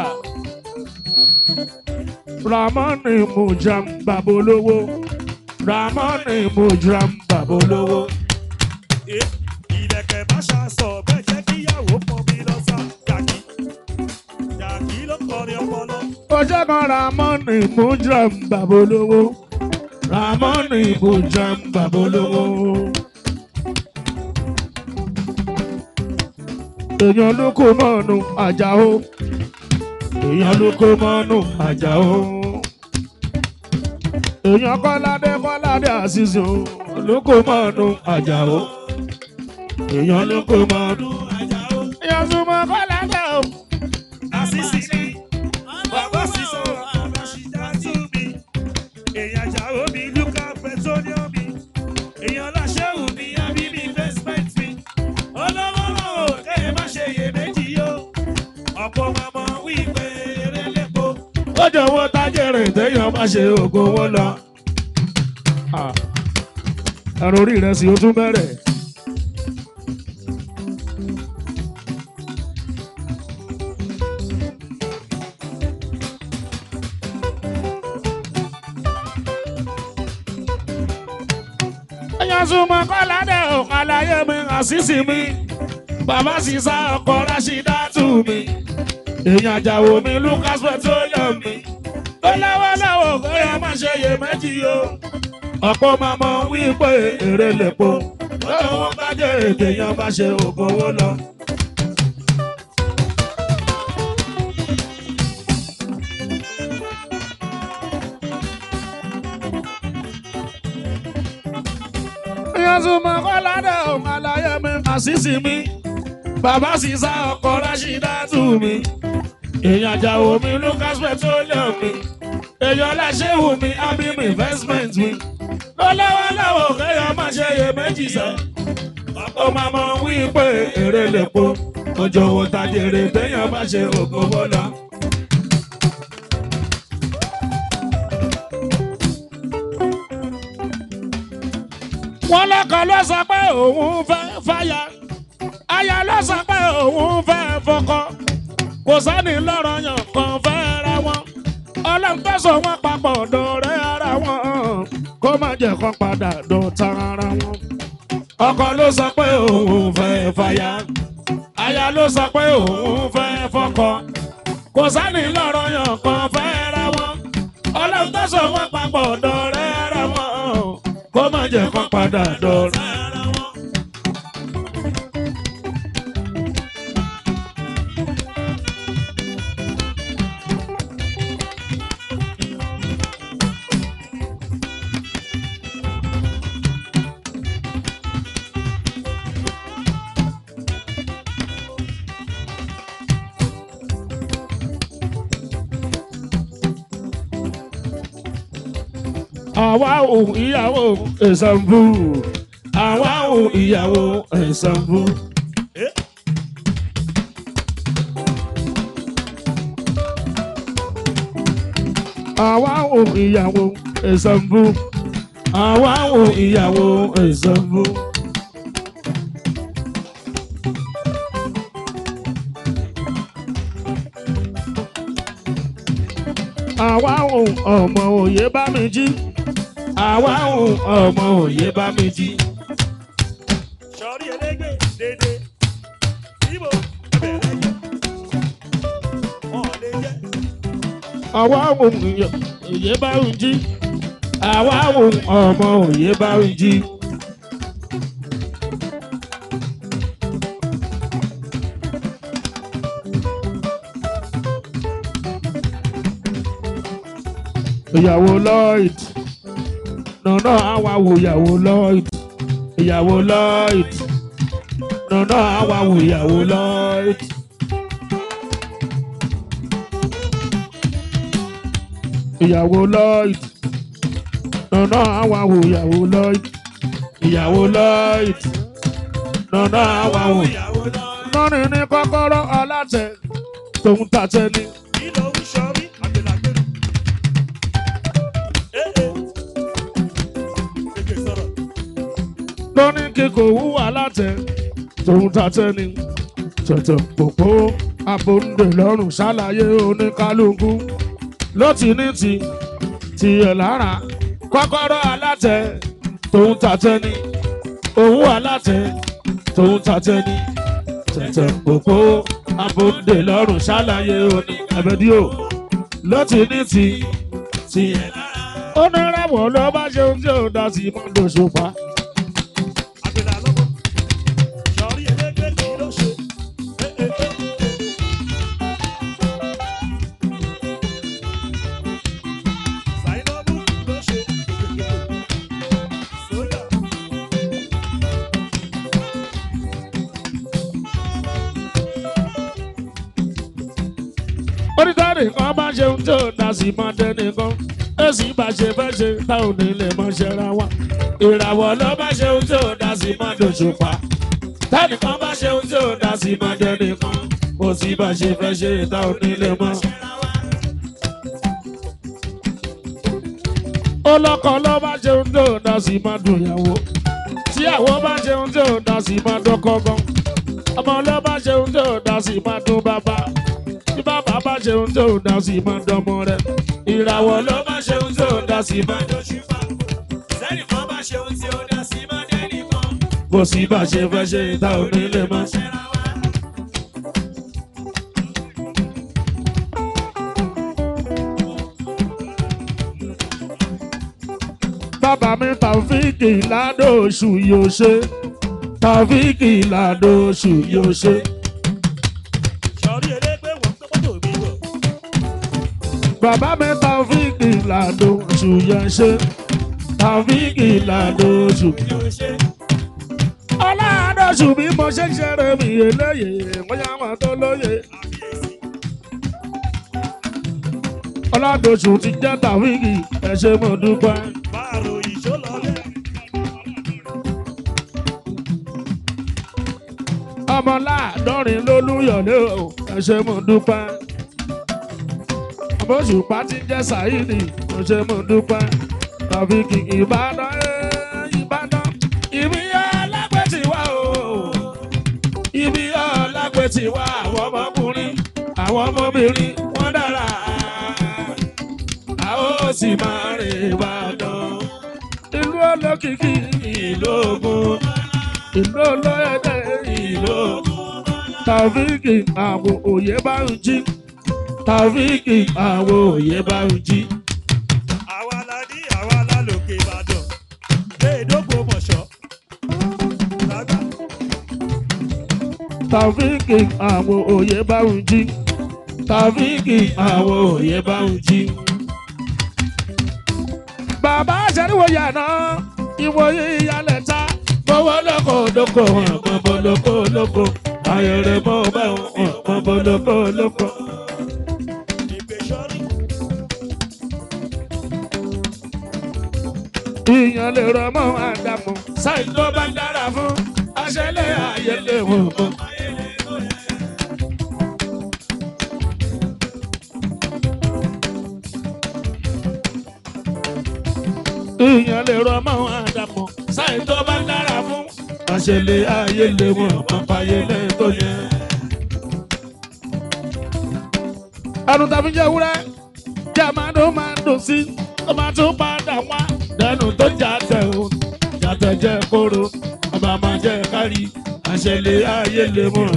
Ramoni Mujiran bàbá olówó. Ramoni Mujiran bàbá olówó. Ilẹ̀kẹ̀ má ṣàṣọ bẹ́ẹ̀ jẹ́ kíyàwó pọ̀ mi lọ́sà jàkí. Jàkí ló kọrin ọpọlọ. Ọjọ́ kan Ramoni Mujiran bàbá olówó. Ramoni Mujiran bàbá olówó. Èèyàn ló kó mọ́nu Àjàó. Èèyàn ló kó mọ́nu Àjàó. Èèyàn Kọ́ládé Àṣìṣe ló kó mọ́nu Àjàó. Èèyàn ló kó mọ́nu Àjàó. Èèyàn súnmọ́ Kọ́ládé o. Àṣìṣe ni bàbá sísọ àbáṣídá tú mi. Èèyàn Àjàó mi Lúkà Petroleum mi. Èèyàn Láṣẹ́wù mi Abíbí investment mi. Olówó kẹ́yìn má ṣe iyèméjì yó. Ọ̀pọ̀ màmá wí pé eré lẹ́kọ̀ọ́. Ó jọ̀wọ́ tájẹ̀rẹ̀ téèyàn bá ṣe ògo owó lọ. Ẹ̀rọ orí rẹ̀ sì ó tún bẹ̀rẹ̀. Èèyàn súnmọ́ Kọ́ládé o, àlàyé mi Àṣìṣì mi. Bàbá sísá ọkọ̀ Rashidatu mi. Èèyàn Àjàó mi Lucas Petroleum mi. Ó lọ́wọ́lọ́wọ́ kóyá má ṣe iyèméjì o. Ọ̀pọ̀ màmá wí pé èrè lèpo. Lọ́wọ́ bá jẹ́ èdè yan bá ṣe ògùn owó lọ. Èèyàn súnmọ́ Kọ́ládé o, àlàyé mi Àṣìṣì mi. Bàbá sísá ọkọ̀ Rashidatu mi. Èèyàn Àjàó mi Lucas Petroleum mi. Èèyàn Láṣẹ́wù mi Abíbí investment mi. Lọ́wọ́lọ́wọ́ kéèyàn má ṣe iyèméjì sẹ́. Ọ̀pọ̀ màmá wí pé èrè lèpo. Ojú owó tajèrè téèyàn bá ṣe ògo owó lọ. Wọ́n lọ́kọ ló sọ pé òun fẹ́ fàyà. Aya ló sọ pé òun fẹ́ fọkọ. Kò sẹ́ni lọ́rọ̀ yàn kan fẹ́ ra wọn. Ọlọ́run tó so wọn papọ̀ dọ̀rẹ́ ara wọn. Kó má jẹ́ kán padà dọ̀tá ara wọn. Ọkọ ló sọ pé òun fẹ́ fàyà. Aya ló sọ pé òun fẹ́ fọkọ. Kò sẹ́ni lọ́rọ̀ yàn kan fẹ́ ra wọn. Ọlọ́run tó so wọn papọ̀ dọ̀rẹ́ ara wọn. Kó má jẹ́ kán padà dọ̀rẹ́ ara wọn. Àwa ò ìyàwó Ẹ̀sánbù. Àwa ò ìyàwó Ẹ̀sánbù. Àwa ò ìyàwó Ẹ̀sánbù. Àwa ò ìyàwó Ẹ̀sánbù. Àwa ò ọmọ òye bá mi jí. Àwa ò ọmọ òye bá mi jí. Sọ̀rí elégbè dédé. Ibo bẹ̀rẹ̀ jẹ́. Wọ́n lè jẹ́. Àwa ò òye bá mi jí. àwa wo ọmọ òye bá ń jí. ìyàwó Lloyd nànà àwa wo ìyàwó Lloyd ìyàwó Lloyd nànà àwa wo ìyàwó Lloyd. ìyàwó Lloyd nànà àwa wo ìyàwó Lloyd ìyàwó Lloyd nànà àwa wo ìyàwó Lloyd. nọ́ọ̀nì ní kọ́kọ́rọ́ alátẹ tòun tàtẹ ni. lóní kíkò wúwà látẹ tòun tàtẹ ni. tẹ̀tẹ̀ pòpò abòǹdè lọ́rùn ṣàlàyé oníkálukú ló ti ní tiẹ̀ lára. kọ́kọ́rọ́ alátẹ tòun tàtẹ ni. òwú alátẹ tòun tàtẹ ni. tẹ̀tẹ̀ pòpò abòǹdè lọ́rùn ṣàlàyé oníkálukú ló ti ní tiẹ̀ lára. ó ní ráwọ̀ ló bá ṣe ohun tí ò dá sí mọ́tò ṣùpá. onídàárí kan bá ṣe ohun tí ò dá sí máa dẹ́ni kan èsì bá ṣe fẹ́ ṣe táwọn onílé máa ṣẹra wá. ìràwọ̀ ló bá ṣe ohun tí ò dá sí máa dòṣùpá. tẹ́nì kan bá ṣe ohun tí ò dá sí máa dẹ́ni kan kò sí bá ṣe fẹ́ ṣe táwọn onílé máa ṣẹra wá. ọlọ́kọ ló bá ṣe ohun tí ò dá sí máa dùnyàwó. tíyàwó bá ṣe ohun tí ò dá sí máa dọ́kọ gan. ọmọ ló bá ṣe ohun tí ò dá sí máa dún bàbá. tí bàbá bá ṣe ohun tí ò dá sí máa dánmọ rẹ̀. ìràwọ̀ ló bá ṣe ohun tí ò dá sí máa dòṣùpá. sẹ́ni kan bá ṣe ohun tí ò dá sí máa dẹ́ni kan kò sí bá ṣe fẹ́ ṣe ìta onílé máa ṣẹra wá. bàbá mi Tàfíìkì Ládòṣù yóò ṣe. Tàfíìkì Ládòṣù yóò ṣe. bàbá mi Tàfíìkì Ládòṣù yóò ṣe. Tàfíìkì Ládòṣù yóò ṣe. Ọládòṣù bí mo ṣe ń ṣeré mi eléyè wọ́n yá wọn tó lóye. Ọládòṣù ti jẹ́ Tàfíìkì ẹ ṣé mo dúpẹ́. ọmọ Láàdọ́rin lólúyọ̀lé o ẹ ṣé mo dúpẹ́. Òṣùpá ti jẹ́ Sàídì ẹ ṣé mo dúpẹ́. Tàfíìkì Ìbàdàn Ìbàdàn ibi ọlágbé ti wá o. ibi ọlágbé ti wá àwọn ọmọkùnrin àwọn ọmọbìnrin wọ́n dára. a ó sì máa rìn Ìbàdàn. ìlú olókìkí ìlú Ògùn ìlú olóyèdè ìlú Ògùn. Tàfíìkì àwọn òye bá ń jí. Tàfíìkì àwọn òye bá ń jí. àwa la ní àwa la lòkè Ìbàdàn léèdógbò mọ̀ṣọ́. Tàfíìkì àwọn òye bá ń jí. Tàfíìkì àwọn òye bá ń jí. bàbá àṣẹríwò yàná ìwòye ìyálẹ̀ ta. Mọ̀wọ́ lóko lóko wọn mọ̀bọ̀ lóko lóko. Ayẹ̀rẹ̀ mọ̀ bá wọn mọ̀bọ̀ lóko lóko. Ìyàn lè rọ mọ́ Ádámù. Sáyìn tó bá dára fún aṣẹ́lẹ̀ ayẹlẹ̀ wọn mọ́. Ìyàn lè rọ mọ́ Ádámù. Sáyìn tó bá dára fún aṣẹ́lẹ̀ ayẹlẹ̀ wọn mọ́ fàyẹlẹ̀ tó yẹ. Àrùn tàbí jẹ́ wúrẹ́, jẹ́ máa dùn sí, ó máa tún padà wá. Dẹnu tó jàtẹ̀ o, jàtẹ̀ jẹ́ kóró, ọba máa jẹ́ kárí, àṣẹlẹ̀ ayé lè mọ̀.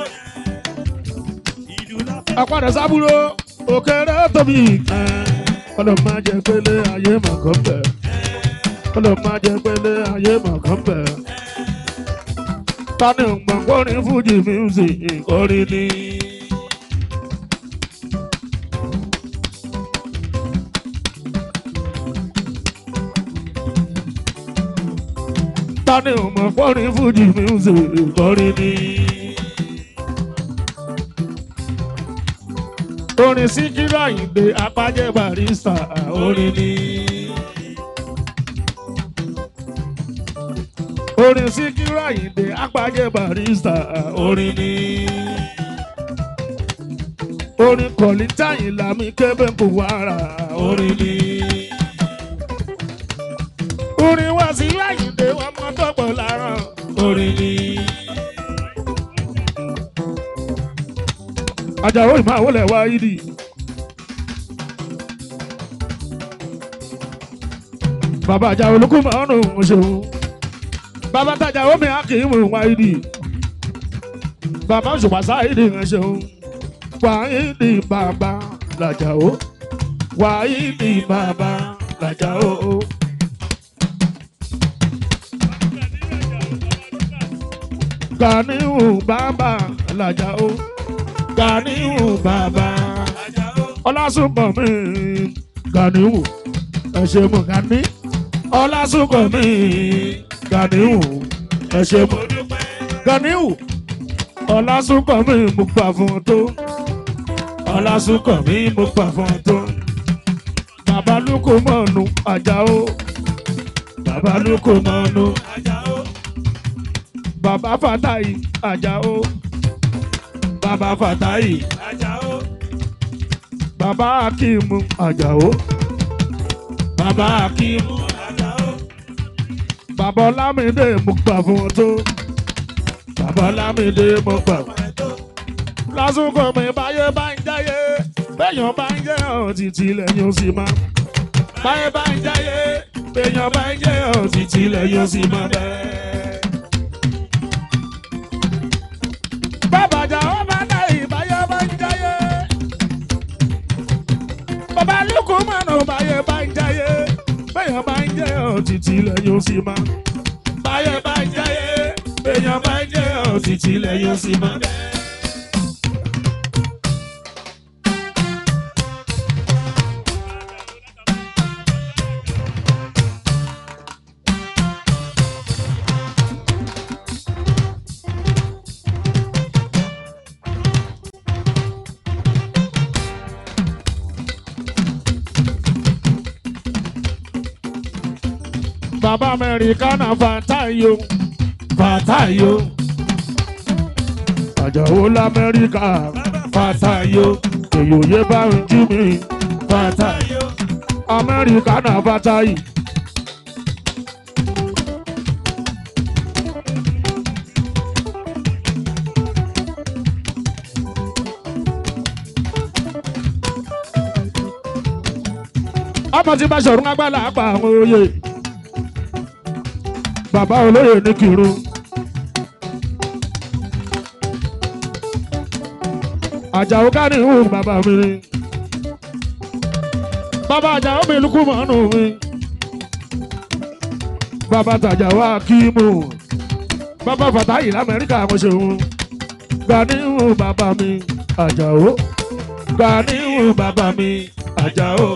Àpàdé sábúrò, òkèrè tóbi. Ọlọ́run má jẹ́ pélé ayé mọ̀kàn bẹ̀. Ọlọ́run má jẹ́ pélé ayé mọ̀kàn bẹ̀. Tani ògbọ̀n kọrin Fuji music kọrin ni. Tani ògbọ̀n kọrin Fuji music kọrin ni. Orin Síkírù Àyìndé Apájẹ́ Barrister orin ni. Orin Síkírù Àyìndé Apájẹ́ Barrister orin ni. Orin Kọ̀lítà Àyìnlá mi Kébé Buwara orin ni. Orin Wasiu Àyìndé ọmọ tọ́pọ̀ láràn orin ni. Àjàó ìmáwọlẹ̀ Wáídì. Bàbá Àjàó Olúkúmọ̀nù ṣeun. Bàbá Tàjàó mi Akíìmù Wáídì. Bàbá Òṣùpá Sáídì ṣeun. Wáídì bàbá làjàó. Wáídì bàbá làjàó. Gàníù bàbá làjàó. Gàníù bàbá Ọlásùnkànmí Gàníù ẹ ṣé mo Gàní Ọlásùnkànmí Gàníù ẹ ṣé mo Gàníù Ọlásùnkànmí mo gbà fún ọ tó Ọlásùnkànmí mo gbà fún ọ tó Bàbá Lúkúmọ̀nù Àjàó Bàbá Lúkúmọ̀nù Àjàó Bàbá Fàtáì Àjàó Bàbá Fàtáì Àjàó Bàbá Akíìmù Àjàó Bàbá Akíìmù Àjàó Bàbá Ọlámídé mo gbà fún ọ tó Bàbá Ọlámídé mo gbà fún ọ tó Lásùnkànmí báyé bá ń jáyé béèyàn bá ń jẹ́ ọ̀tìtì lẹ́yìn òsì máa báyé bá ń jáyé béèyàn bá ń jẹ́ ọ̀tìtì lẹ́yìn òsì máa bẹ́ẹ̀. Bàbá Àjàó bá dáì báyé bá ń jáyé. Bàbá Lúkúmọ̀nù báyé bá ń jáyé. Béèyàn bá ń jẹ́ ọ̀tìtì lẹ́yìn òsì máa. Báyé bá ń jáyé. Béèyàn bá ń jẹ́ ọ̀tìtì lẹ́yìn òsì máa. Bàbá Amẹ́ríkánà Fàtáyò Fàtáyò Àjàó l'Amẹ́ríkà Fàtáyò èyòyè bá ń jí mi Fàtáyò Amẹ́ríkánà Fàtáyì. Ọmọ tí bá ṣọ̀run agbára àpá àwọn oyè. Bàbá olóyè ní Kírun. Àjàó Gàníù bàbá mi ni. Bàbá Àjàó mi Lúkúmọ̀nù mi. Bàbá Tàjàó Akíìmù. Bàbá Fàtáyì l'Amẹ́ríkà mo ṣeun. Gàníù bàbá mi Àjàó. Gàníù bàbá mi Àjàó.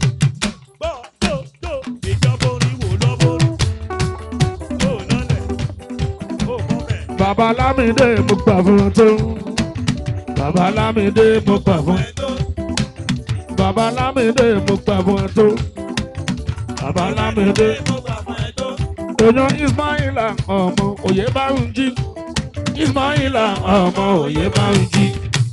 Bàbá Lámídé mo gbà fún ọ tó. Bàbá Lámídé mo gbà fún ọ tó. Bàbá Lámídé mo gbà fún ọ tó. Bàbá Lámídé mo gbà fún ọ tó. Èèyàn Ismaila ọmọ Oyèbánjí. Ismaila ọmọ Oyèbánjí.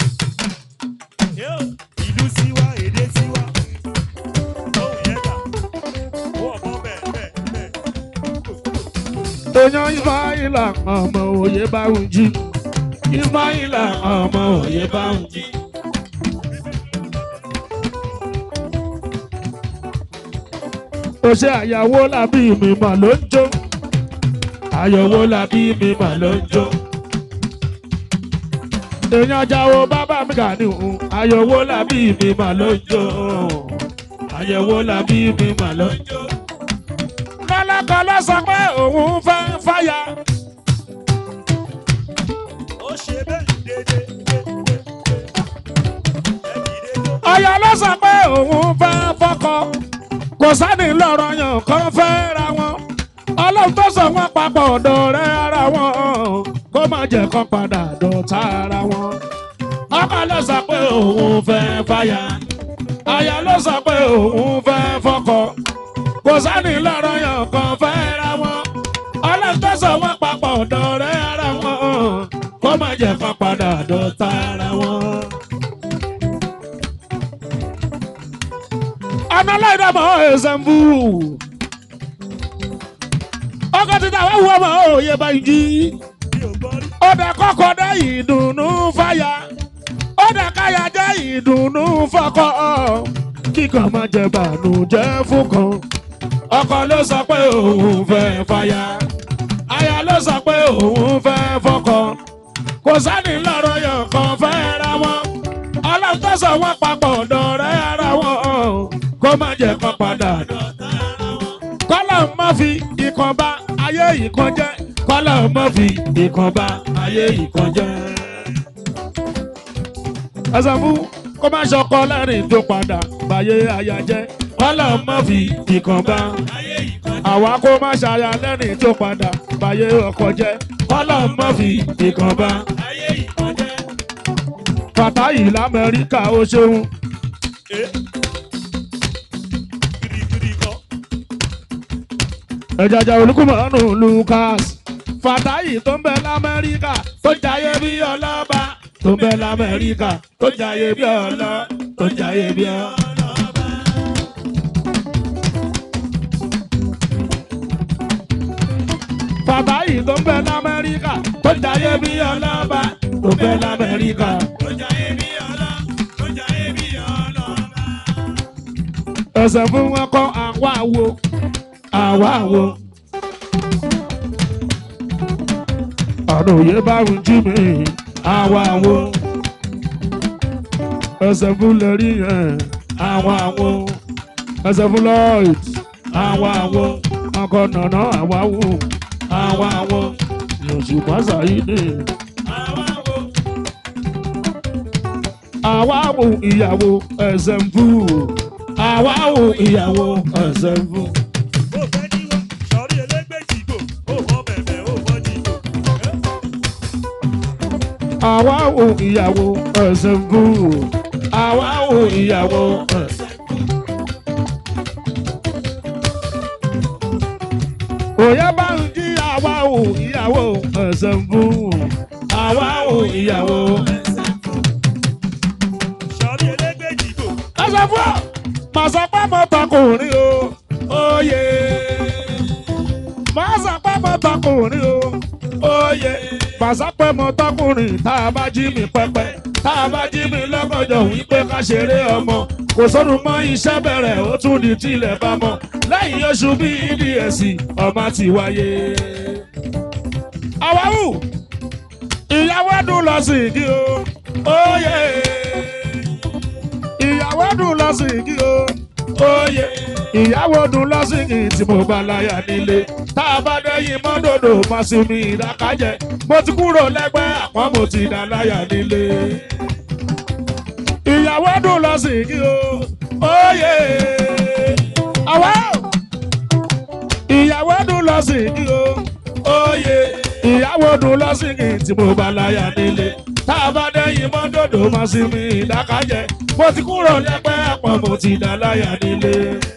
Ìlú Síwá, èdè Síwá. Ohun yẹn dà. Ó ọmọ bẹ́ẹ̀. Èèyàn Ismaila ọmọ Oyèbánjí. Ismaila ọmọ Oyèbánjí. Ó ṣe àyàwó làbí mi mà ló ń jó. Àyàwó làbí mi mà ló ń jó. Èèyàn Àjàó bàbá mi Gàníù. Àyàwó làbí mi mà ló ń jó. àyẹ̀wò làbí mi mà lọ. lọ́lọ́kọ ló sọ pé òun fẹ́ fàyà. ó ṣe bẹ́ẹ̀ dédé. ọ̀yà ló sọ pé òun fẹ́ fọ́kọ. kò sẹ́ni lọ́rọ̀ yàn kán fẹ́ ra wọn. ọlọ́run tó sọ wọ́n papọ̀ dọ̀rẹ́ ara wọn. kó má jẹ́ kán padà dọ̀tá ara wọn. ọkọ ló sọ pé òun fẹ́ fàyà. aya ló sọ pé òun fẹ́ fọ́kọ. kò sẹ́ni lọ́rọ̀ yàn kán fẹ́ ra wọn. ọlọ́run tó sọ wọ́n papọ̀ dọ̀rẹ́ ara wọn. kó má jẹ́ kán padà dọ̀tá ara wọn. ọ̀nà láìdàmọ́ ẹ̀sẹ̀mbù. ọkọ̀ títà wá wú ọmọ òye báyìí jí. ọ̀dà kọ́kọ́ dá ìdùnnú fàyà. ọ̀dà káyà jẹ́ ìdùnnú fọ́kọ. kíkan má jẹ bànújẹ́ fún kan. ọkọ ló sọ pé òun fẹ́ fàyà. aya ló sọ pé òun fẹ́ fọ́kọ. kò sẹ́ni lọ́rọ̀ yàn kan fẹ́ ra wọn. ọlọ́run tó sọ wọ́n papọ̀ dọ̀rẹ́ ara wọn. kó má jẹ́ kó padà dọ̀tá ara wọn. kọ́lọ̀ má fi ìkan bá ayé ìkan jẹ́. kọ́lọ̀ má fi ìkan bá ayé ìkan jẹ́. ẹ̀sàmú kó má ṣọkọ lẹ́rìn tó padà báyé aya jẹ́. kọ́lọ̀ má fi ìkan bá ayé ìkan jẹ́. àwa kó má ṣaya lẹ́rìn tó padà báyé ọkọ jẹ́. kọ́lọ̀ má fi ìkan bá ayé ìkan jẹ́. Fàtáyì l'Amẹ́ríkà ó ṣeun. ẹ̀jàjà olùkùmọ̀nù Lucas. Fàtáyì tó ń bẹ l'Amẹ́ríkà tó jayé bí ọlọ́ba. tó ń bẹ l'Amẹ́ríkà tó jayé bí ọlọ́. tó jayé bí ọlọ́ba. Fàtáyì tó ń bẹ l'Amẹ́ríkà tó jayé bí ọlọ́ba. tó ń bẹ l'Amẹ́ríkà tó jayé bí ọlọ́. tó jayé bí ọlọ́ba. ẹsẹ̀ fún wọn kọ́ àwa wo. àwa wo. àròyé bá ń jí mi. àwa wo. ẹsẹ̀ fún lẹ́rí yẹn. àwa wo. ẹsẹ̀ fún Lloyd. àwa wo. ọkọ̀ nànà àwa wo. àwa wo. Yòṣùpá Sàídì. àwa wo. àwa wo ìyàwó ẹsẹ̀ fún. àwa wo ìyàwó ẹsẹ̀ fún. àwa wo ìyàwó ẹsẹ̀ fún. àwa wo ìyàwó ẹsẹ̀ fún. òye bá ń jí àwa wo ìyàwó ẹsẹ̀ fún. àwa wo ìyàwó ẹsẹ̀ fún. sọ̀rí elégbèjìgbò. ẹsẹ̀ fún. màsà pápá tọkùnrin o. oyè. màsà pápá tọkùnrin o. oyè. màsà pẹ́ mọ́ tọkùnrin tá a bá jí mi pẹ́pẹ́. tá a bá jí mi lọ́gọ́jọ́ wípé ká ṣeré ọmọ. kò sọ́dún mọ́ iṣẹ́ bẹ̀rẹ̀ ó tún di tilẹ̀ bá mọ́. lẹ́yìn oṣù bíi EDS ọmọ ti wáyé. àwáwù ìyàwó dùn lọ sí igi o. oyè. ìyàwó dùn lọ sí igi o. oyè. ìyàwó dùn lọ sí igi tí mo bá láyà nílé. tá a bá dẹ́yìn mọ́dòdò má sí mi ìdákájẹ́. mo ti kúrò lẹ́gbẹ́ àpọ́n mo ti dá láyà nílé. ìyàwó dùn lọ sí igi o. oyè. àwa ìyàwó dùn lọ sí igi o. oyè. ìyàwó dùn lọ sí igi tí mo bá láyà nílé. tá a bá dẹ́yìn mọ́dòdò má sí mi ìdákájẹ́. mo ti kúrò lẹ́gbẹ́ àpọ́n mo ti dá láyà nílé.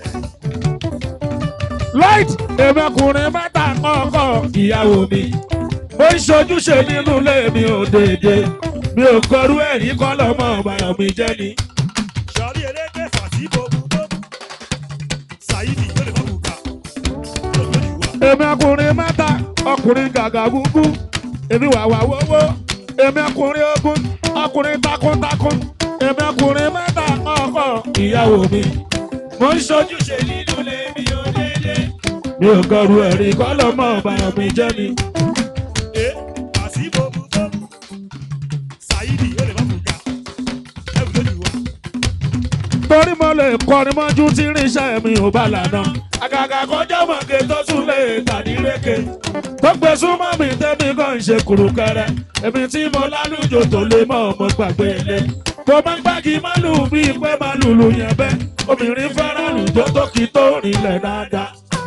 Light èmọkùnrin mẹ́ta kọ̀ọ̀kan ìyàwó mi. mo ń ṣojúṣe nínú ilé mi ò dédé. mi ò kọrú ẹ̀rí kọ́ lọ́mọ ọ̀bàyàn mi jẹ́ ni. sọ̀rí elégbè fàtí bòbúbò. Sàídì yóò lè má bùkà. èmi ọkùnrin mẹ́ta ọkùnrin gàgà gúngún. èmi wàwà wọ́wọ́. èmi ọkùnrin ogun ọkùnrin takuntakun. èmi ọkùnrin mẹ́ta kọ̀ọ̀kan ìyàwó mi. mo ń ṣojúṣe nínú ilé mi ò dédé. mi ò kọrú ẹ̀rí kọ́ lọ́mọ ọ̀bàyàn mi jẹ́ ni. Fàtí bòbúbò. Sàídì yóò lè má bùkà. Ẹ̀wù lójú wa. torí mo lè kọrin mọ́jú tí irinṣẹ́ mi ò bá lànà. Àgàgà kọjá mọ̀kẹ́ tó tún lè tàdí rékè. Tó gbé súnmọ́ mi tẹ́mi kan ń ṣe kùrùkẹrẹ. Èmi tí mo lálùjò tó lè mọ̀ ọmọ gbàgbé ilé. Mo máa ń gbági málù bíi pé málù lù yẹn bẹ́. Obìnrin fẹ́ràn lùjọ́ tó kì í tó rìnlẹ̀ dáadáa.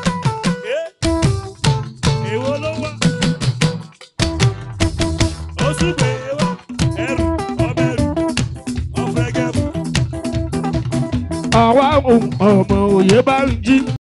Èwo ló wá? Ó sì gbé wá ẹrù ọbẹ̀rù ọ̀fẹ́gẹ́bù. Àwa ọmọ òye bá ń jí.